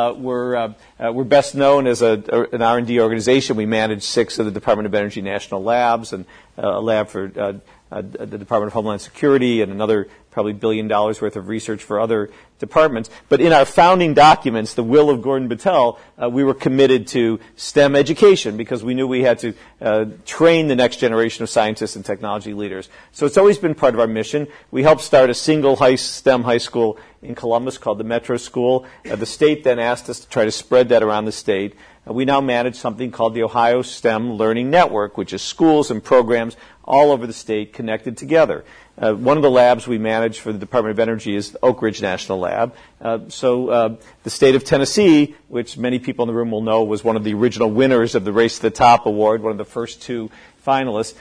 We're best known as an R&D organization. We manage 6 of the Department of Energy national labs, and a lab for the Department of Homeland Security, and another probably $1 billion worth of research for other departments. But in our founding documents, the will of Gordon Battelle, we were committed to STEM education, because we knew we had to train the next generation of scientists and technology leaders. So it's always been part of our mission. We helped start a single STEM high school in Columbus called the Metro School. The state then asked us to try to spread that around the state. We now manage something called the Ohio STEM Learning Network, which is schools and programs all over the state connected together. One of the labs we manage for the Department of Energy is the Oak Ridge National Lab. So the state of Tennessee, which many people in the room will know was one of the original winners of the Race to the Top award, one of the first two finalists,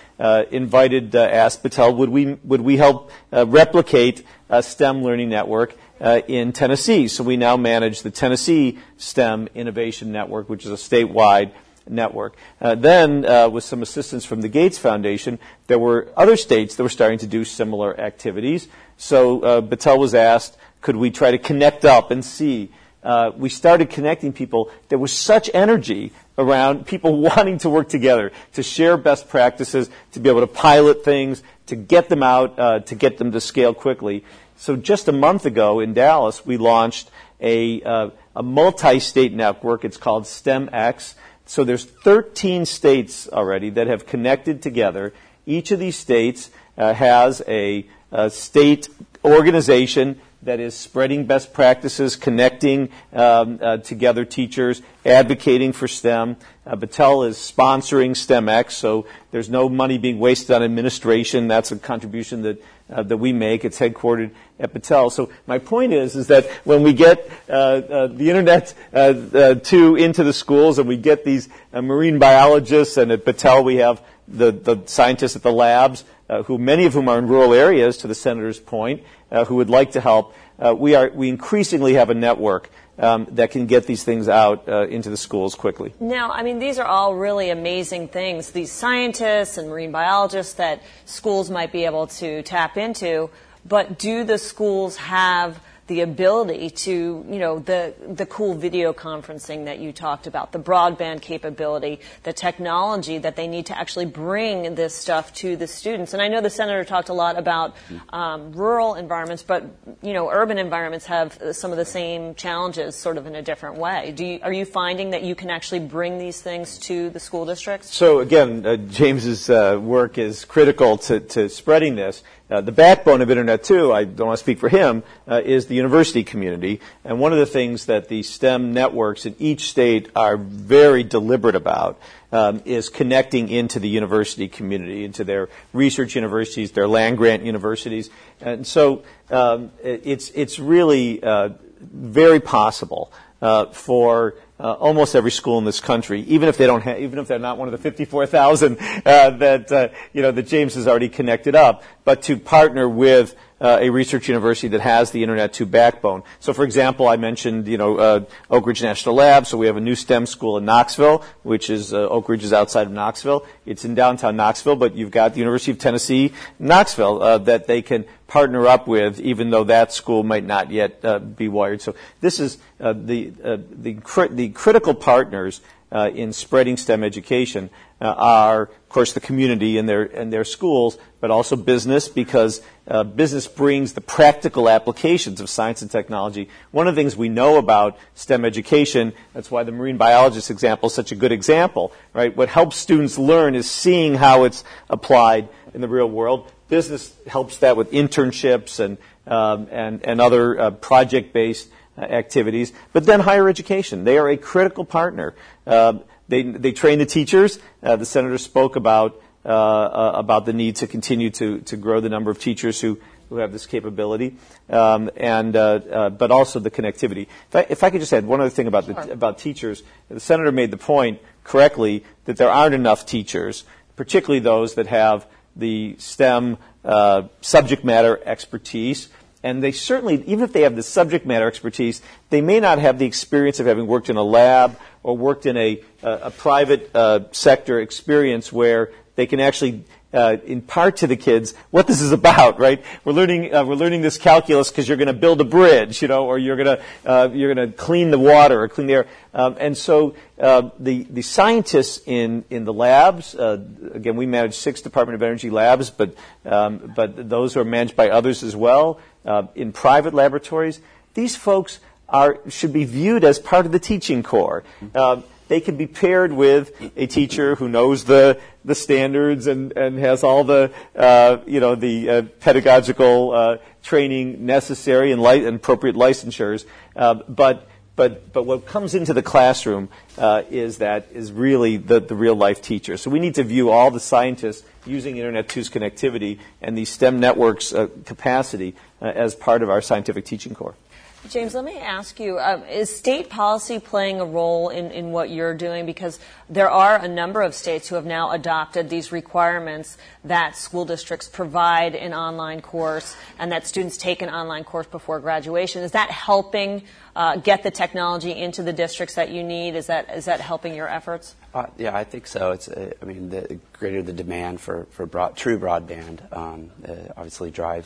asked Battelle, would we help replicate a STEM learning network in Tennessee? So we now manage the Tennessee STEM Innovation Network, which is a statewide network. Then, with some assistance from the Gates Foundation, there were other states that were starting to do similar activities. So Battelle was asked, could we try to connect up and see? We started connecting people. There was such energy around people wanting to work together, to share best practices, to be able to pilot things, to get them out, to get them to scale quickly. So just a month ago in Dallas, we launched a multi-state network. It's called STEMX. So there's 13 states already that have connected together. Each of these states has a state organization that is spreading best practices, connecting together teachers, advocating for STEM. Battelle is sponsoring STEMX, so there's no money being wasted on administration. That's a contribution that we make. It's headquartered at Battelle. So my point is that when we get the internet into the schools and we get these marine biologists, and at Battelle we have the scientists at the labs, who many of whom are in rural areas, to the senator's point, who would like to help. We increasingly have a network that can get these things out into the schools quickly. Now, I mean, these are all really amazing things, these scientists and marine biologists that schools might be able to tap into, but do the schools have the ability to, the cool video conferencing that you talked about, the broadband capability, the technology that they need to actually bring this stuff to the students? And I know the senator talked a lot about rural environments, but, urban environments have some of the same challenges sort of in a different way. Are you finding that you can actually bring these things to the school districts? So again, James's work is critical to spreading this. The backbone of Internet 2, I don't want to speak for him, is the university community. And one of the things that the STEM networks in each state are very deliberate about is connecting into the university community, into their research universities, their land-grant universities. And so it's really very possible for almost every school in this country, even if they're not one of the 54,000 that James has already connected up, but to partner with a research university that has the Internet 2 backbone. So, for example, I mentioned Oak Ridge National Lab. So we have a new STEM school in Knoxville, which is Oak Ridge is outside of Knoxville. It's in downtown Knoxville, but you've got the University of Tennessee, Knoxville, that they can partner up with, even though that school might not yet be wired. So this is the critical partners in spreading STEM education are, of course, the community and their schools, but also business, because business brings the practical applications of science and technology. One of the things we know about STEM education, that's why the marine biologist example is such a good example, right? What helps students learn is seeing how it's applied in the real world. Business helps that with internships and other project-based activities. But then higher education, they are a critical partner. They train the teachers. The senator spoke about the need to continue to grow the number of teachers who have this capability, but also the connectivity. If I could just add one other thing about teachers, the senator made the point correctly that there aren't enough teachers, particularly those that have the STEM subject matter expertise. And they certainly, even if they have the subject matter expertise, they may not have the experience of having worked in a lab or worked in a private sector experience where they can actually impart to the kids what this is about, right? We're learning this calculus because you're going to build a bridge, or you're going to clean the water or clean the air. And so the scientists in the labs, again, we manage 6 Department of Energy labs, but those are managed by others as well. In private laboratories, these folks should be viewed as part of the teaching corps. They can be paired with a teacher who knows the standards and has all the pedagogical training necessary and appropriate licensures. But But what comes into the classroom is really the real life teacher. So we need to view all the scientists using Internet 2's connectivity and these STEM networks capacity as part of our scientific teaching core. James, let me ask you, is state policy playing a role in what you're doing? Because there are a number of states who have now adopted these requirements that school districts provide an online course and that students take an online course before graduation. Is that helping get the technology into the districts that you need? Is that helping your efforts? Yeah, I think so. It's, the greater the demand for true broadband, obviously drives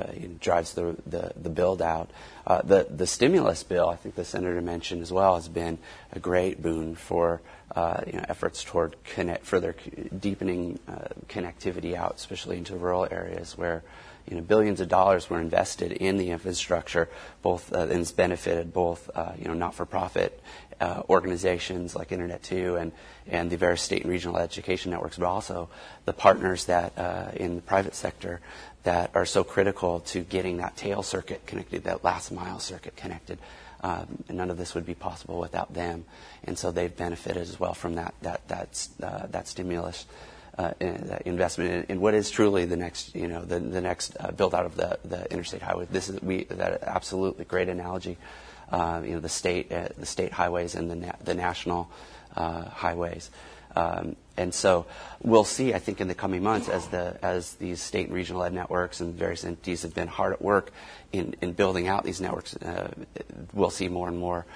the build out. The stimulus bill, I think the senator mentioned as well, has been a great boon for efforts toward further deepening connectivity out, especially into rural areas where billions of dollars were invested in the infrastructure, both and it's benefited both not-for-profit organizations like Internet 2 and the various state and regional education networks, but also the partners that in the private sector that are so critical to getting that tail circuit connected, that last mile circuit connected. And none of this would be possible without them, and so they've benefited as well from that stimulus. Investment in what is truly the next, the next build out of the interstate highway. This is that absolutely great analogy. The state highways and the national highways. And so we'll see, I think, in the coming months as these state and regional ed networks and various entities have been hard at work in building out these networks. We'll see more and more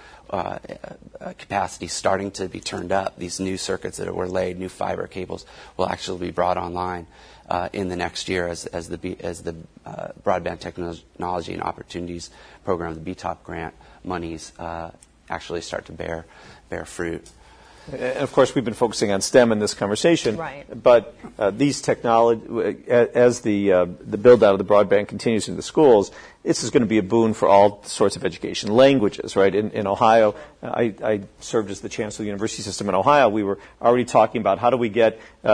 capacity starting to be turned up. These new circuits that were laid, new fiber cables, will actually be brought online in the next year as the Broadband Technology and Opportunities Program, the BTOP grant monies actually start to bear fruit. And of course, we've been focusing on STEM in this conversation. Right. But these technology, as the build out of the broadband continues in the schools, this is going to be a boon for all sorts of education. Languages, right? In Ohio, I served as the chancellor of the university system in Ohio. We were already talking about how do we get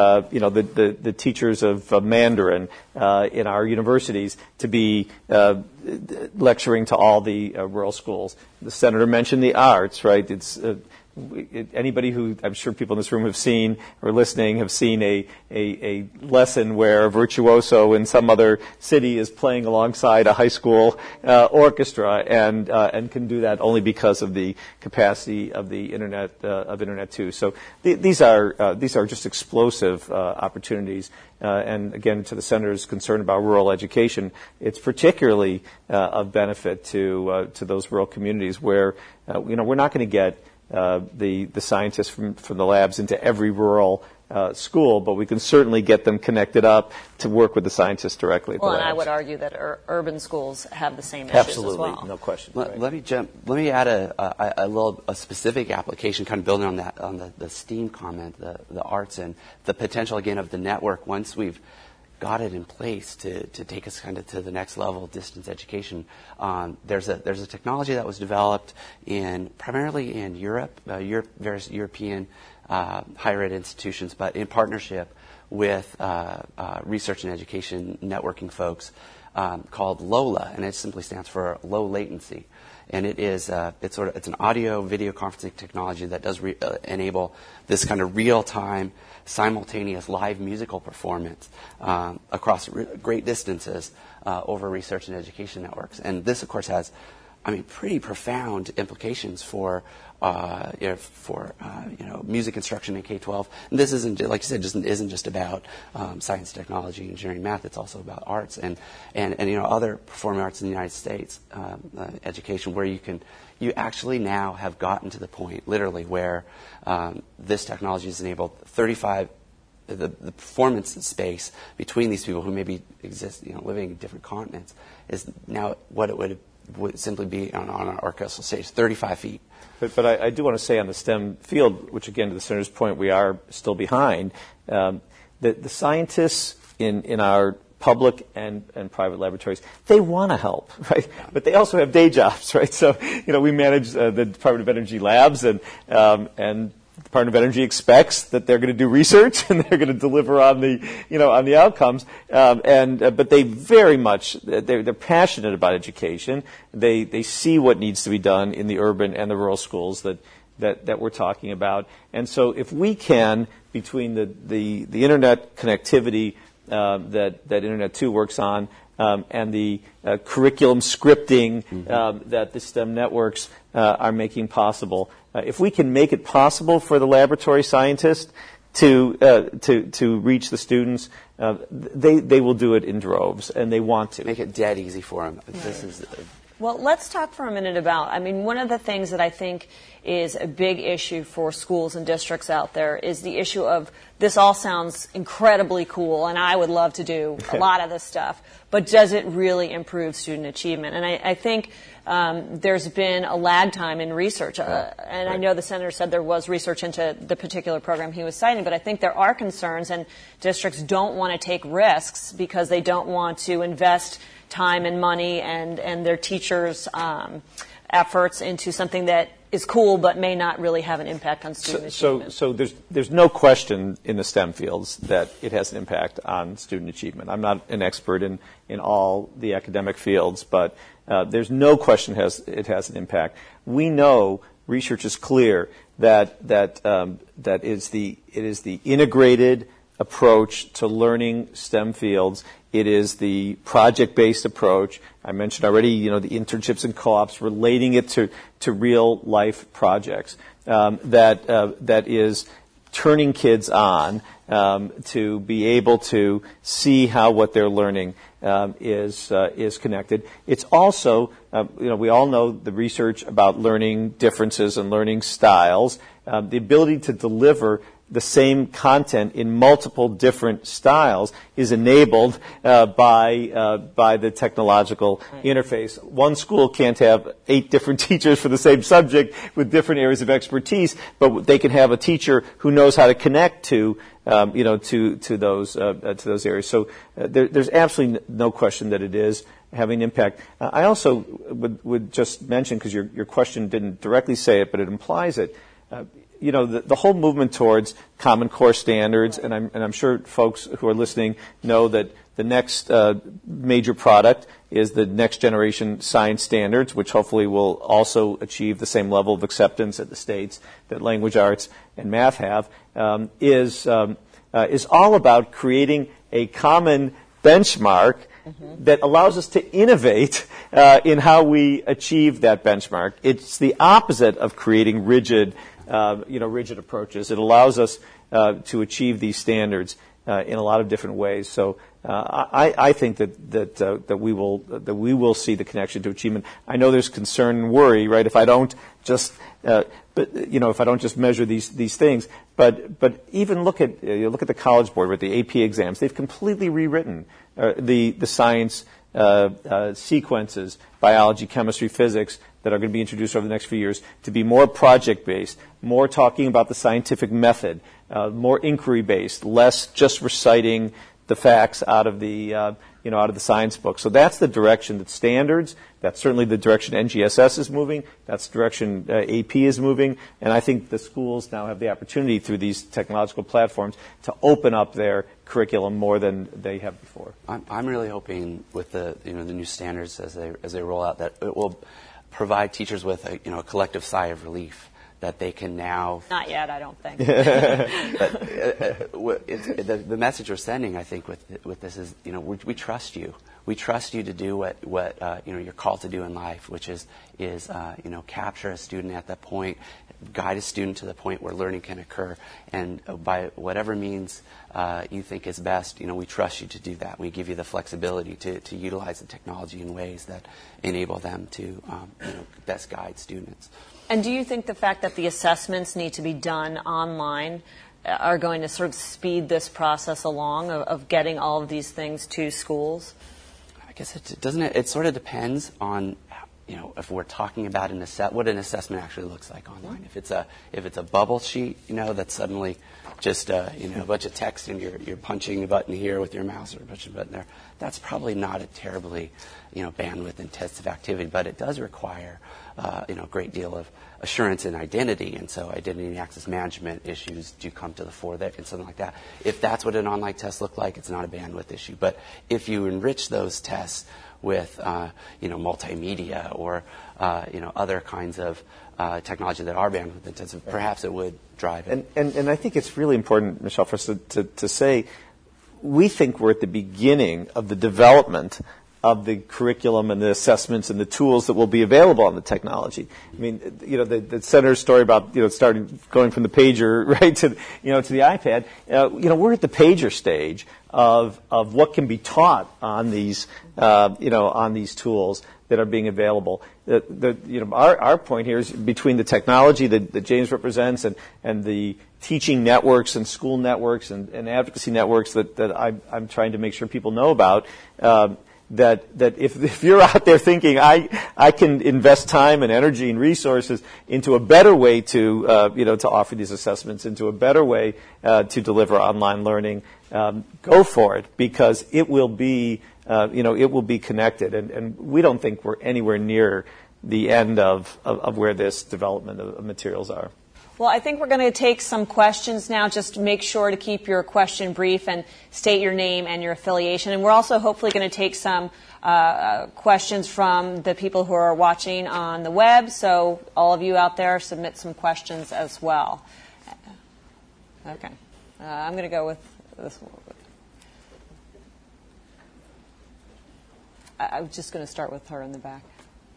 the teachers of Mandarin in our universities to be lecturing to all the rural schools. The senator mentioned the arts, right? It's anybody who, I'm sure people in this room have seen or listening have seen a lesson where a virtuoso in some other city is playing alongside a high school orchestra and can do that only because of the capacity of the Internet 2. So these are just explosive opportunities. And again, to the senator's concern about rural education, it's particularly of benefit to those rural communities where we're not going to get the scientists from the labs into every rural school, but we can certainly get them connected up to work with the scientists directly at the labs. And I would argue that urban schools have the same issues as well. Absolutely, no question. Let me add a specific application, kind of building on that, on the STEAM comment, the arts, and the potential again of the network once we've got it in place to take us kind of to the next level of distance education. There's a technology that was developed primarily in Europe, various European higher ed institutions, but in partnership with research and education networking folks called LOLA, and it simply stands for low latency. And it's an audio video conferencing technology that does enable this kind of real time, simultaneous live musical performance across great distances over research and education networks. And this, of course, has, pretty profound implications for music instruction in K-12. And this isn't, like you said, isn't just about science, technology, engineering, math. It's also about arts and other performing arts in the United States education, where you actually now have gotten to the point, literally, where this technology has enabled the performance space between these people who maybe exist, living in different continents, is now what it would simply be on an orchestral stage, 35 feet. But I do want to say on the STEM field, which again, to the senator's point, we are still behind, the scientists in our public and private laboratories, they want to help, right? But they also have day jobs, right? So, we manage the Department of Energy labs and Department of Energy expects that they're going to do research and they're going to deliver on the outcomes. But they very much they're passionate about education. They see what needs to be done in the urban and the rural schools that we're talking about. And so if we can, between the internet connectivity that Internet 2 works on, and the curriculum scripting that the STEM networks are making possible, if we can make it possible for the laboratory scientists to reach the students, they will do it in droves, and they want to make it dead easy for them. Well, let's talk for a minute about, one of the things that I think is a big issue for schools and districts out there is the issue of this all sounds incredibly cool, and I would love to do a lot of this stuff, but does it really improve student achievement? And I think there's been a lag time in research, and I know the senator said there was research into the particular program he was citing, but I think there are concerns, and districts don't want to take risks because they don't want to invest time and money and their teachers' efforts into something that is cool but may not really have an impact on student achievement. So there's no question in the STEM fields that it has an impact on student achievement. I'm not an expert in all the academic fields, but there's no question it has an impact. We know research is clear that it is the integrated approach to learning STEM fields. It is the project-based approach. I mentioned already, the internships and co-ops, relating it to real-life projects that is turning kids on to be able to see how what they're learning is connected. It's also, we all know the research about learning differences and learning styles. The ability to deliver the same content in multiple different styles is enabled by the technological interface. One school can't have 8 different teachers for the same subject with different areas of expertise, but they can have a teacher who knows how to connect to those areas. So there's absolutely no question that it is having impact. I also would just mention, because your question didn't directly say it, but it implies it. The whole movement towards Common Core standards, and I'm sure folks who are listening know that the next major product is the Next Generation Science Standards, which hopefully will also achieve the same level of acceptance at the states that language arts and math have, is all about creating a common benchmark that allows us to innovate in how we achieve that benchmark. It's the opposite of creating rigid approaches. It allows us to achieve these standards in a lot of different ways. So I think that we will see the connection to achievement. I know there's concern and worry, right? If I don't just measure these things, but even look at the College Board with the AP exams. They've completely rewritten the science sequences, biology, chemistry, physics, that are going to be introduced over the next few years to be more project-based, more talking about the scientific method, more inquiry-based, less just reciting the facts out of the science book. So that's the direction that standards. That's certainly the direction NGSS is moving. That's the direction AP is moving. And I think the schools now have the opportunity through these technological platforms to open up their curriculum more than they have before. I'm really hoping with the new standards as they roll out that it will provide teachers with a collective sigh of relief that they can now. Not yet, I don't think. The message we're sending, I think, with this is, we trust you. We trust you to do what you're called to do in life, which is capture a student at that point, guide a student to the point where learning can occur, and by whatever means you think is best, we trust you to do that. We give you the flexibility to utilize the technology in ways that enable them to best guide students. And do you think the fact that the assessments need to be done online are going to sort of speed this process along of getting all of these things to schools? I guess it doesn't. It sort of depends on if we're talking about what an assessment actually looks like online. If it's a bubble sheet, that's suddenly just a bunch of text and you're punching a button here with your mouse or punching a button there, that's probably not a terribly bandwidth intensive activity, but it does require a great deal of assurance and identity, and so identity and access management issues do come to the fore there and something like that. If that's what an online test looked like, it's not a bandwidth issue. But if you enrich those tests with multimedia or other kinds of technology that are bandwidth intensive, perhaps it would drive it. And I think it's really important, Michelle, for us to say we think we're at the beginning of the development of the curriculum and the assessments and the tools that will be available on the technology. I mean, the senator's story about starting going from the pager right to the iPad. We're at the pager stage of what can be taught on these on these tools that are being available. Our point here is between the technology that James represents and the teaching networks and school networks and advocacy networks that I'm trying to make sure people know about. That if you're out there thinking I can invest time and energy and resources into a better way to offer these assessments, into a better way to deliver online learning, go for it, because it will be connected, and we don't think we're anywhere near the end of where this development of materials are. Well, I think we're going to take some questions now. Just make sure to keep your question brief and state your name and your affiliation. And we're also hopefully going to take some questions from the people who are watching on the web. So all of you out there, submit some questions as well. Okay. I'm going to go with this one. I'm just going to start with her in the back.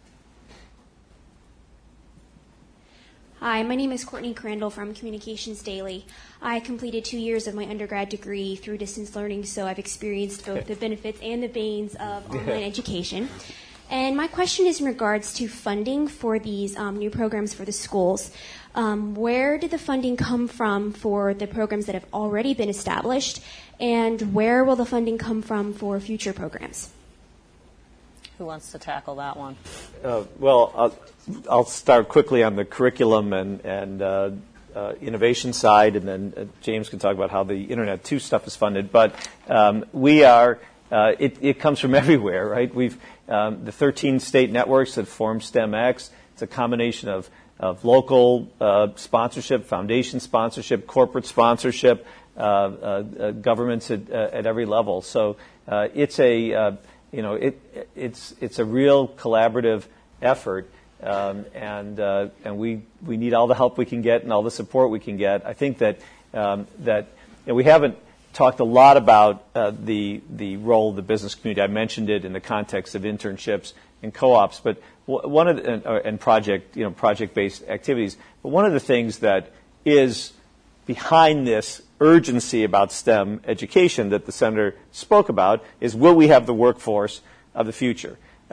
Hi, my name is Courtney Crandall from Communications Daily. I completed 2 years of my undergrad degree through distance learning, so I've experienced both the benefits and the banes of online education. And my question is in regards to funding for these new programs for the schools. Where did the funding come from for the programs that have already been established, and where will the funding come from for future programs? Who wants to tackle that one? Well, I'll start quickly on the curriculum and innovation side, and then James can talk about how the Internet 2 stuff is funded. But we are, it comes from everywhere, right? We've the 13 state networks that form STEMX. It's a combination of local sponsorship, foundation sponsorship, corporate sponsorship, governments at every level. So it's a it's a real collaborative effort, and we need all the help we can get and all the support we can get. I think that we haven't talked a lot about the role of the business community. I mentioned it in the context of internships and co-ops, but one of and project-based activities. But one of the things that is behind this urgency about STEM education that the senator spoke about is, will we have the workforce of the future?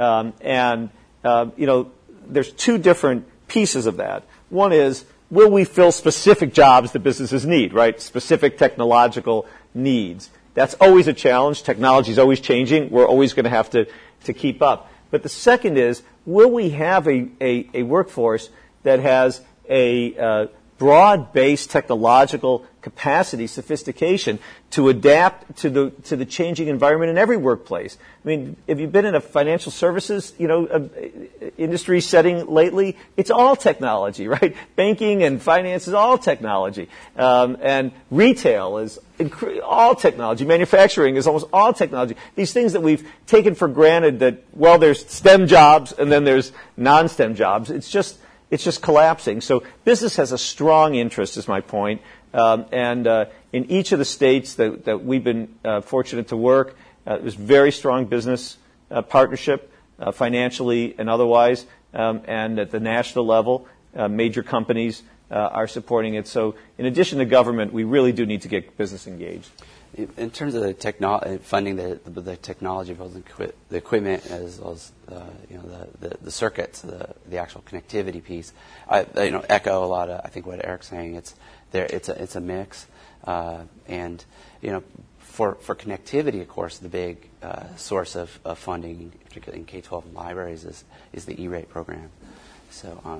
There's two different pieces of that. One is, will we fill specific jobs that businesses need, right? Specific technological needs. That's always a challenge. Technology is always changing. We're always going to have to keep up. But the second is, will we have a workforce that has a broad-based technological capacity, sophistication to adapt to the changing environment in every workplace? I mean, if you've been in a financial services, industry setting lately, it's all technology, right? Banking and finance is all technology, and retail is all technology. Manufacturing is almost all technology. These things that we've taken for granted that, well, there's STEM jobs and then there's non-STEM jobs. It's just collapsing. So business has a strong interest, is my point. And in each of the states that we've been fortunate to work, there's very strong business partnership, financially and otherwise. And at the national level, major companies are supporting it. So in addition to government, we really do need to get business engaged. In terms of the funding the technology, both the equipment as well as the circuits, the actual connectivity piece, echo a lot of I think what Eric's saying. It's a mix, and for connectivity, of course, the big source of funding, particularly in K-12 and libraries, is the E-rate program. So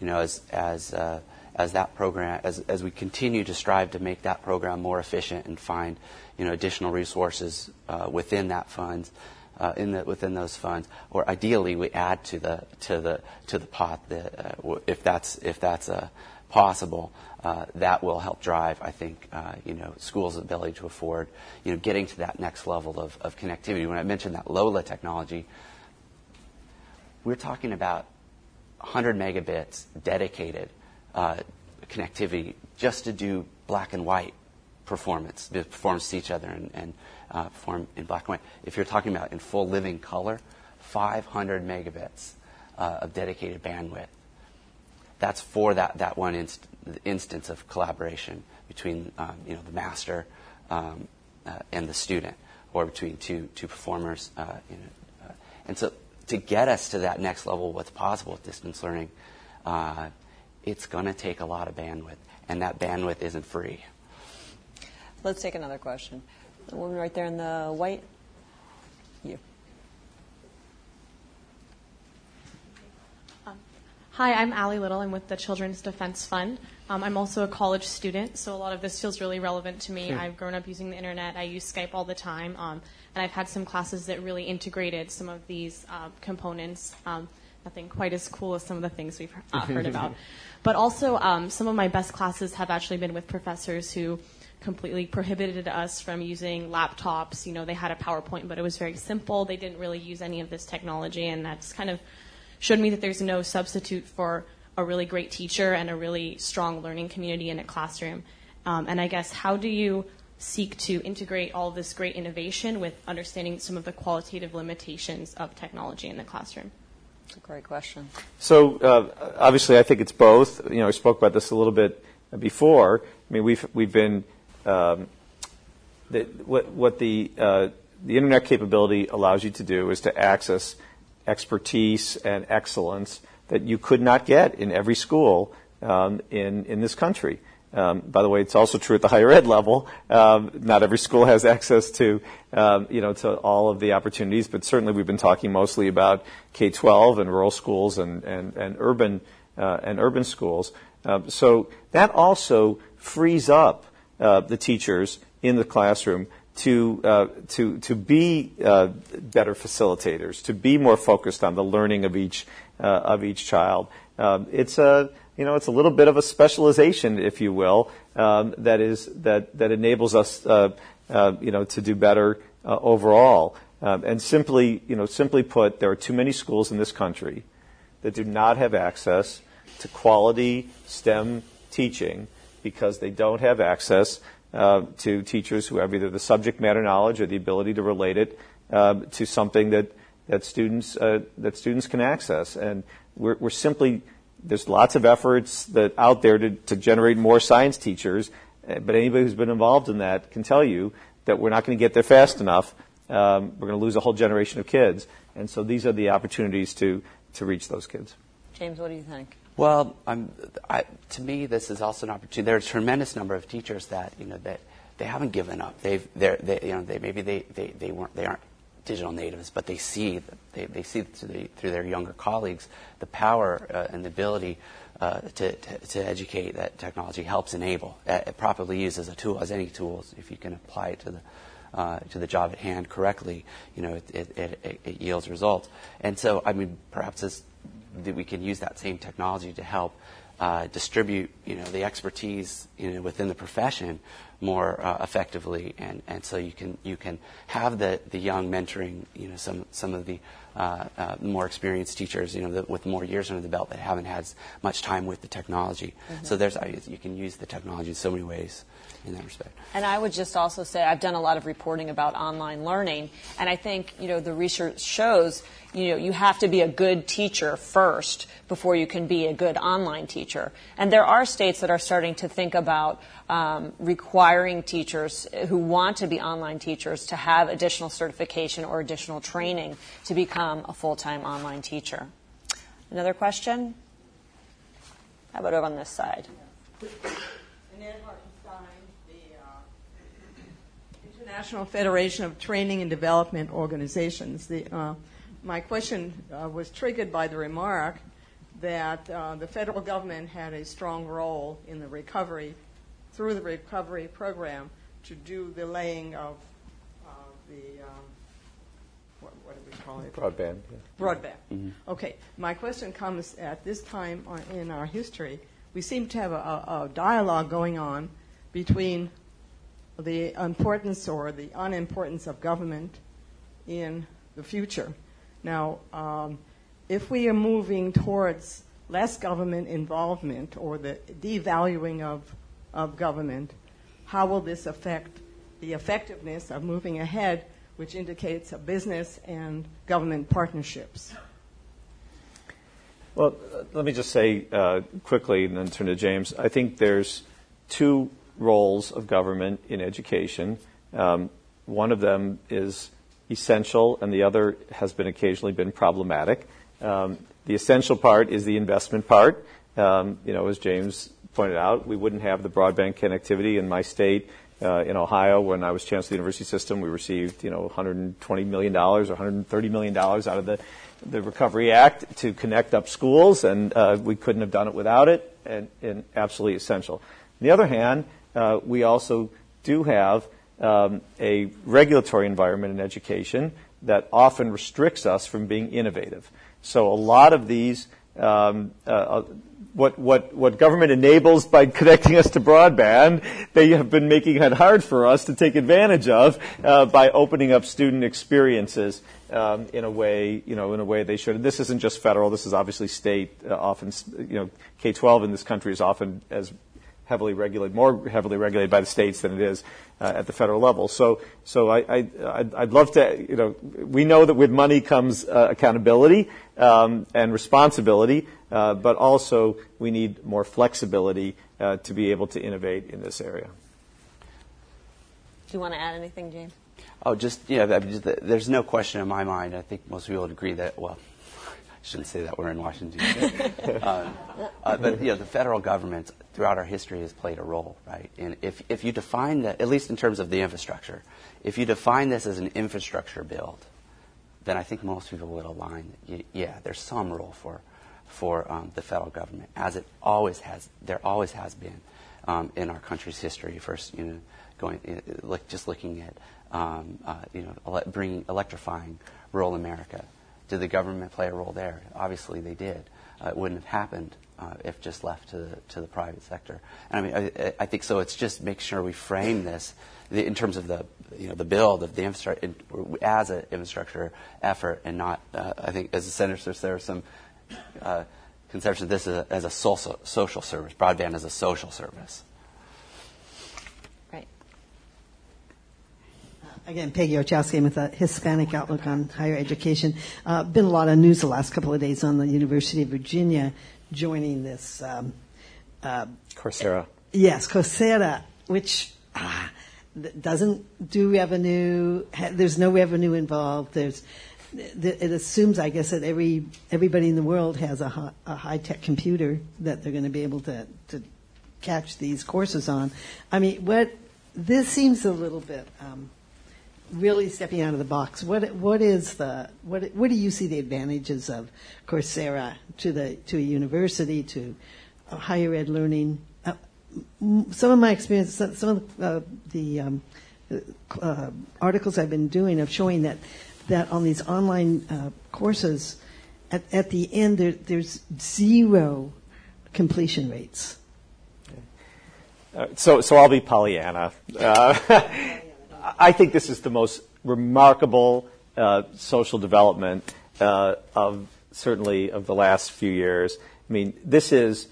as that program, as we continue to strive to make that program more efficient and find, additional resources within that funds, within those funds, or ideally we add to the pot if that's possible. That will help drive, I think, schools' ability to afford, getting to that next level of connectivity. When I mentioned that LOLA technology, we're talking about 100 megabits dedicated connectivity just to do black and white performance to each other and perform in black and white. If you're talking about in full living color, 500 megabits of dedicated bandwidth. That's for that one instance of collaboration between the master and the student, or between two performers. And so to get us to that next level, what's possible with distance learning, it's going to take a lot of bandwidth, and that bandwidth isn't free. Let's take another question. The woman right there in the white. You. Hi, I'm Allie Little. I'm with the Children's Defense Fund. I'm also a college student, so a lot of this feels really relevant to me. I've grown up using the internet. I use Skype all the time, and I've had some classes that really integrated some of these components. Nothing quite as cool as some of the things we've heard about. But also, some of my best classes have actually been with professors who completely prohibited us from using laptops. They had a PowerPoint, but it was very simple. They didn't really use any of this technology, and that's kind of showed me that there's no substitute for a really great teacher and a really strong learning community in a classroom. And I guess, how do you seek to integrate all this great innovation with understanding some of the qualitative limitations of technology in the classroom? That's a great question. So obviously, I think it's both. I spoke about this a little bit before. I mean, we've been what the internet capability allows you to do is to access expertise and excellence that you could not get in every school in this country. By the way, it's also true at the higher ed level. Not every school has access to to all of the opportunities, but certainly we've been talking mostly about K-12 and rural schools and urban schools. So that also frees up the teachers in the classroom to be better facilitators, to be more focused on the learning of each child. It's a little bit of a specialization, if you will, that enables us to do better overall. And simply put, there are too many schools in this country that do not have access to quality STEM teaching because they don't have access to teachers who have either the subject matter knowledge or the ability to relate it to something that students can access. And we're simply, there's lots of efforts out there to generate more science teachers, but anybody who's been involved in that can tell you that we're not going to get there fast enough. We're going to lose a whole generation of kids. And so these are the opportunities to reach those kids. James, what do you think? Well, to me, this is also an opportunity. There are a tremendous number of teachers that that they haven't given up. They aren't digital natives, but they see through their younger colleagues the power and the ability to educate that technology helps enable. Properly used as a tool, as any tools, if you can apply it to the job at hand correctly, it yields results. And so, I mean, perhaps that we can use that same technology to help distribute, the expertise, within the profession more effectively, and so you can have the young mentoring, some of the more experienced teachers, with more years under the belt that haven't had much time with the technology. Mm-hmm. So you can use the technology in so many ways in that respect. And I would just also say I've done a lot of reporting about online learning, and I think the research shows you have to be a good teacher first before you can be a good online teacher. And there are states that are starting to think about requiring requiring teachers who want to be online teachers to have additional certification or additional training to become a full-time online teacher. Another question? How about over on this side? Annette Hartenstein, the International Federation of Training and Development Organizations. My question was triggered by the remark that the federal government had a strong role in the recovery, through the recovery program, to do the laying of what do we call it? Broadband. Yeah. Broadband. Mm-hmm. Okay. My question comes at this time in our history. We seem to have a dialogue going on between the importance or the unimportance of government in the future. Now, if we are moving towards less government involvement or the devaluing of government, how will this affect the effectiveness of moving ahead, which indicates a business and government partnerships? Well, let me just say quickly and then turn to James. I think there's two roles of government in education. One of them is essential, and the other has occasionally been problematic. The essential part is the investment part. As James pointed out, we wouldn't have the broadband connectivity in my state. In Ohio, when I was chancellor of the university system, we received $120 million or $130 million out of the Recovery Act to connect up schools, and we couldn't have done it without it, and absolutely essential. On the other hand, we also do have a regulatory environment in education that often restricts us from being innovative. So a lot of these, what government enables by connecting us to broadband, they have been making it hard for us to take advantage of by opening up student experiences in a way they should. And this isn't just federal. This is obviously state. Often, K-12 in this country is often as more heavily regulated by the states than it is at the federal level. So I'd love to. We know that with money comes accountability and responsibility, but also we need more flexibility to be able to innovate in this area. Do you want to add anything, James? Oh, there's no question in my mind. I think most people would agree that. Well, I shouldn't say that we're in Washington. But the federal government throughout our history has played a role, right? And if you define that, at least in terms of the infrastructure, if you define this as an infrastructure build, then I think most people would align. There's some role for the federal government, as it always has. There always has been in our country's history. First, just looking at electrifying rural America. Did the government play a role there? Obviously, they did. It wouldn't have happened if just left to the private sector. And I think so. It's just make sure we frame this in terms of the build of the infrastructure as an infrastructure effort, and not. I think, as the senator says, there are some conception of this as a social service. Broadband as a social service. Again, Peggy Orchowski with a Hispanic outlook on higher education. Been a lot of news the last couple of days on the University of Virginia joining this. Coursera. Yes, Coursera, which doesn't do revenue. There's no revenue involved. It assumes, I guess, that everybody in the world has a high-tech computer that they're going to be able to catch these courses on. This seems a little bit really stepping out of the box. What do you see the advantages of Coursera to a university, to higher ed learning? Some of my experience, some of the articles I've been doing of showing that on these online courses, at the end there's zero completion rates. So I'll be Pollyanna. I think this is the most remarkable social development certainly of the last few years. This is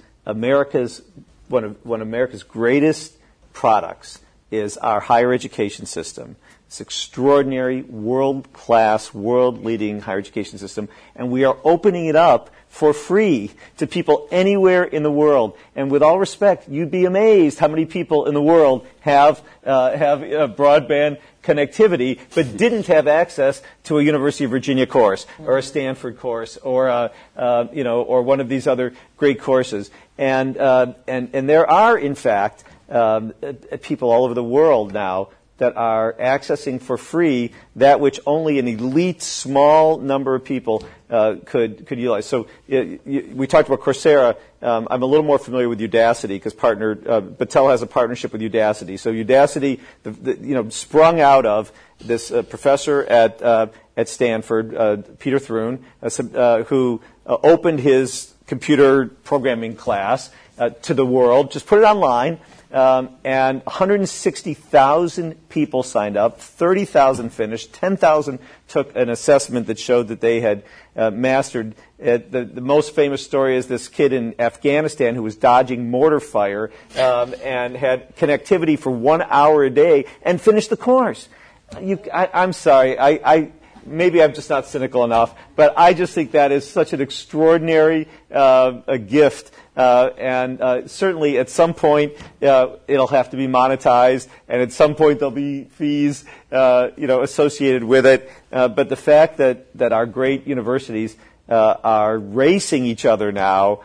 one of America's greatest products is our higher education system this extraordinary, world-class, world-leading higher education system, and we are opening it up for free to people anywhere in the world. And with all respect, you'd be amazed how many people in the world have broadband connectivity, but didn't have access to a University of Virginia course or a Stanford course or or one of these other great courses. And there are, in fact, people all over the world now that are accessing for free that which only an elite, small number of people could utilize. So we talked about Coursera. I'm a little more familiar with Udacity because Battelle has a partnership with Udacity. So Udacity, sprung out of this professor at Stanford, Peter Thrun, who opened his computer programming class to the world, just put it online. And 160,000 people signed up, 30,000 finished, 10,000 took an assessment that showed that they had mastered it. The most famous story is this kid in Afghanistan who was dodging mortar fire and had connectivity for 1 hour a day and finished the course. I'm sorry, maybe I'm just not cynical enough, but I just think that is such an extraordinary a gift. And certainly at some point it'll have to be monetized, and at some point there'll be fees associated with it. But the fact that our great universities are racing each other now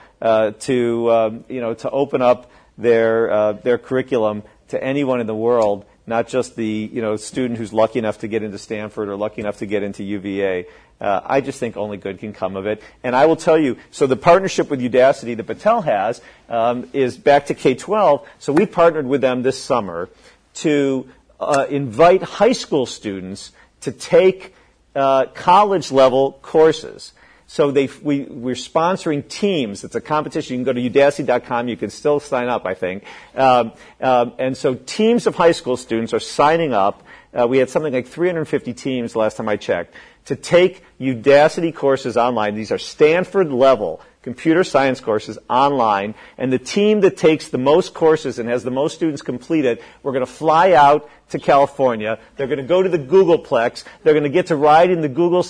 to open up their curriculum to anyone in the world, not just the student who's lucky enough to get into Stanford or lucky enough to get into UVA. I just think only good can come of it. And I will tell you, so the partnership with Udacity that Battelle has is back to K-12. So we partnered with them this summer to invite high school students to take college-level courses. So we're sponsoring teams. It's a competition. You can go to udacity.com. You can still sign up, I think. And so teams of high school students are signing up. We had something like 350 teams last time I checked to take Udacity courses online. These are Stanford-level computer science courses online. And the team that takes the most courses and has the most students complete it, we're going to fly out to California. They're going to go to the Googleplex. They're going to get to ride in the Google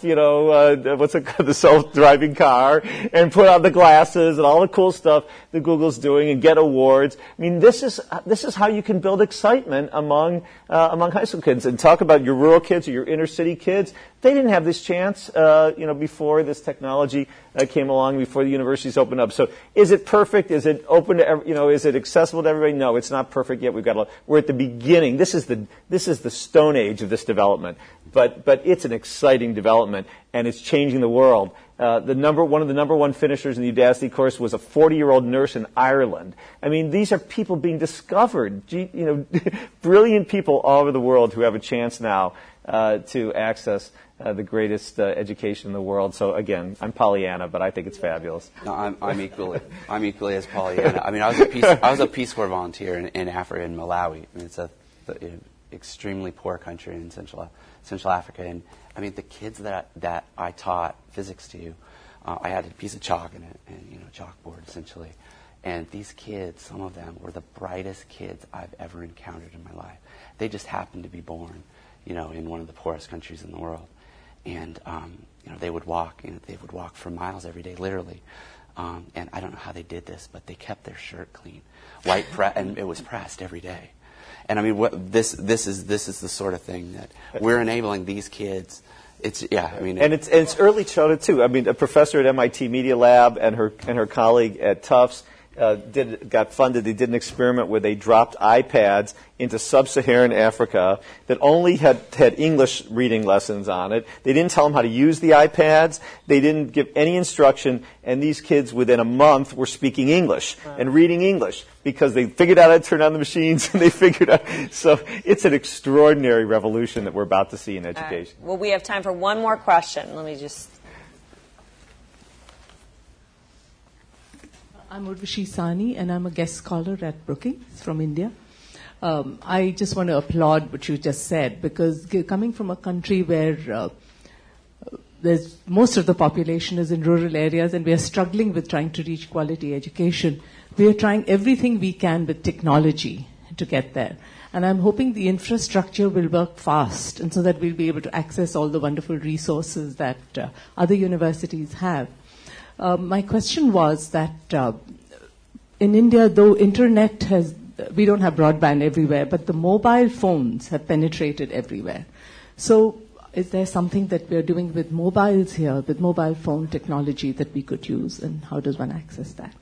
the self-driving car and put on the glasses and all the cool stuff that Google's doing and get awards. I mean, this is how you can build excitement among high school kids. And talk about your rural kids or your inner city kids. They didn't have this chance, before this technology came along, before the universities opened up. So, is it perfect? Is it open to is it accessible to everybody? No, it's not perfect yet. We're at the beginning. This is the Stone Age of this development, but it's an exciting development, and it's changing the world. One of the number one finishers in the Udacity course was a 40-year-old nurse in Ireland. I mean, these are people being discovered. Brilliant people all over the world who have a chance now to access the greatest education in the world. So again, I'm Pollyanna, but I think it's fabulous. No, I'm equally as Pollyanna. I mean, I was a Peace Corps volunteer in Africa, in Malawi. I mean, it's a extremely poor country in Central Africa, and I mean, the kids that I taught physics to, I had a piece of chalk and chalkboard essentially, and these kids, some of them were the brightest kids I've ever encountered in my life. They just happened to be born, in one of the poorest countries in the world. And, they would walk, for miles every day, literally. And I don't know how they did this, but they kept their shirt clean, and it was pressed every day. And I mean, this is the sort of thing that we're enabling these kids. It's early childhood too. I mean, a professor at MIT Media Lab and her colleague at Tufts got funded. They did an experiment where they dropped iPads into sub-Saharan Africa that only had English reading lessons on it. They didn't tell them how to use the iPads. They didn't give any instruction, and these kids within a month were speaking English and reading English because they figured out how to turn on the machines, and they figured out. So it's an extraordinary revolution that we're about to see in education. Well, we have time for one more question. Let me just... I'm Urvashi Sani, and I'm a guest scholar at Brookings from India. I just want to applaud what you just said, because coming from a country where there's most of the population is in rural areas, and we are struggling with trying to reach quality education, we are trying everything we can with technology to get there. And I'm hoping the infrastructure will work fast, and so that we'll be able to access all the wonderful resources that other universities have. My question was that in India, though we don't have broadband everywhere, but the mobile phones have penetrated everywhere. So is there something that we're doing with mobiles here, with mobile phone technology that we could use, and how does one access that?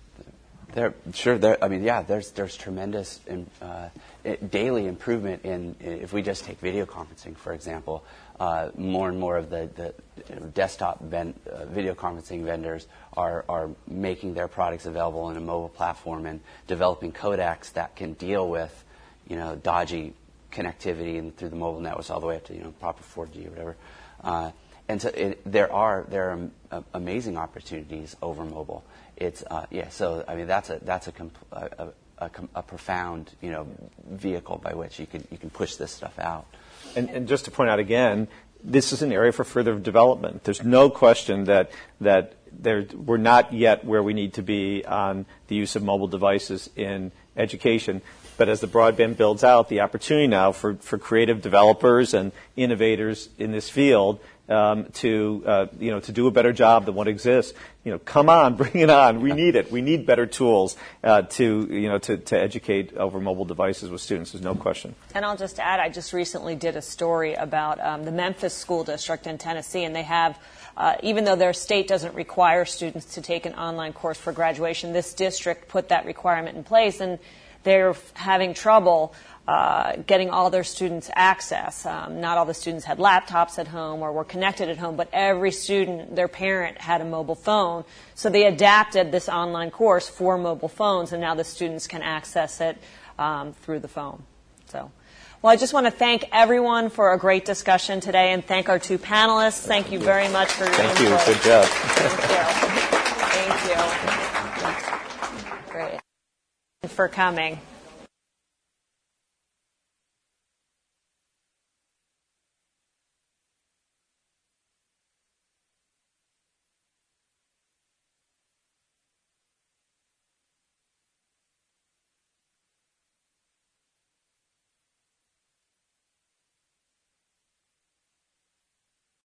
There's tremendous daily improvement in, if we just take video conferencing, for example, more and more of the desktop video conferencing vendors are making their products available on a mobile platform and developing codecs that can deal with, dodgy connectivity and through the mobile networks all the way up to, proper 4G or whatever. And so there are amazing opportunities over mobile. It's that's a profound vehicle by which you can push this stuff out. And just to point out again, this is an area for further development. There's no question that we're not yet where we need to be on the use of mobile devices in education. But as the broadband builds out, the opportunity now for creative developers and innovators in this field to do a better job than what exists. Come on, bring it on. We need it. We need better tools to educate over mobile devices with students. There's no question. And I'll just add, I just recently did a story about the Memphis School District in Tennessee, and they have, even though their state doesn't require students to take an online course for graduation, this district put that requirement in place, and they're having trouble getting all their students access. Not all the students had laptops at home or were connected at home, but every student, their parent, had a mobile phone. So they adapted this online course for mobile phones, and now the students can access it through the phone. So, well, I just want to thank everyone for a great discussion today, and thank our two panelists. Thank you very much for your input. Thank you. Good job. Thank you. Great. For coming.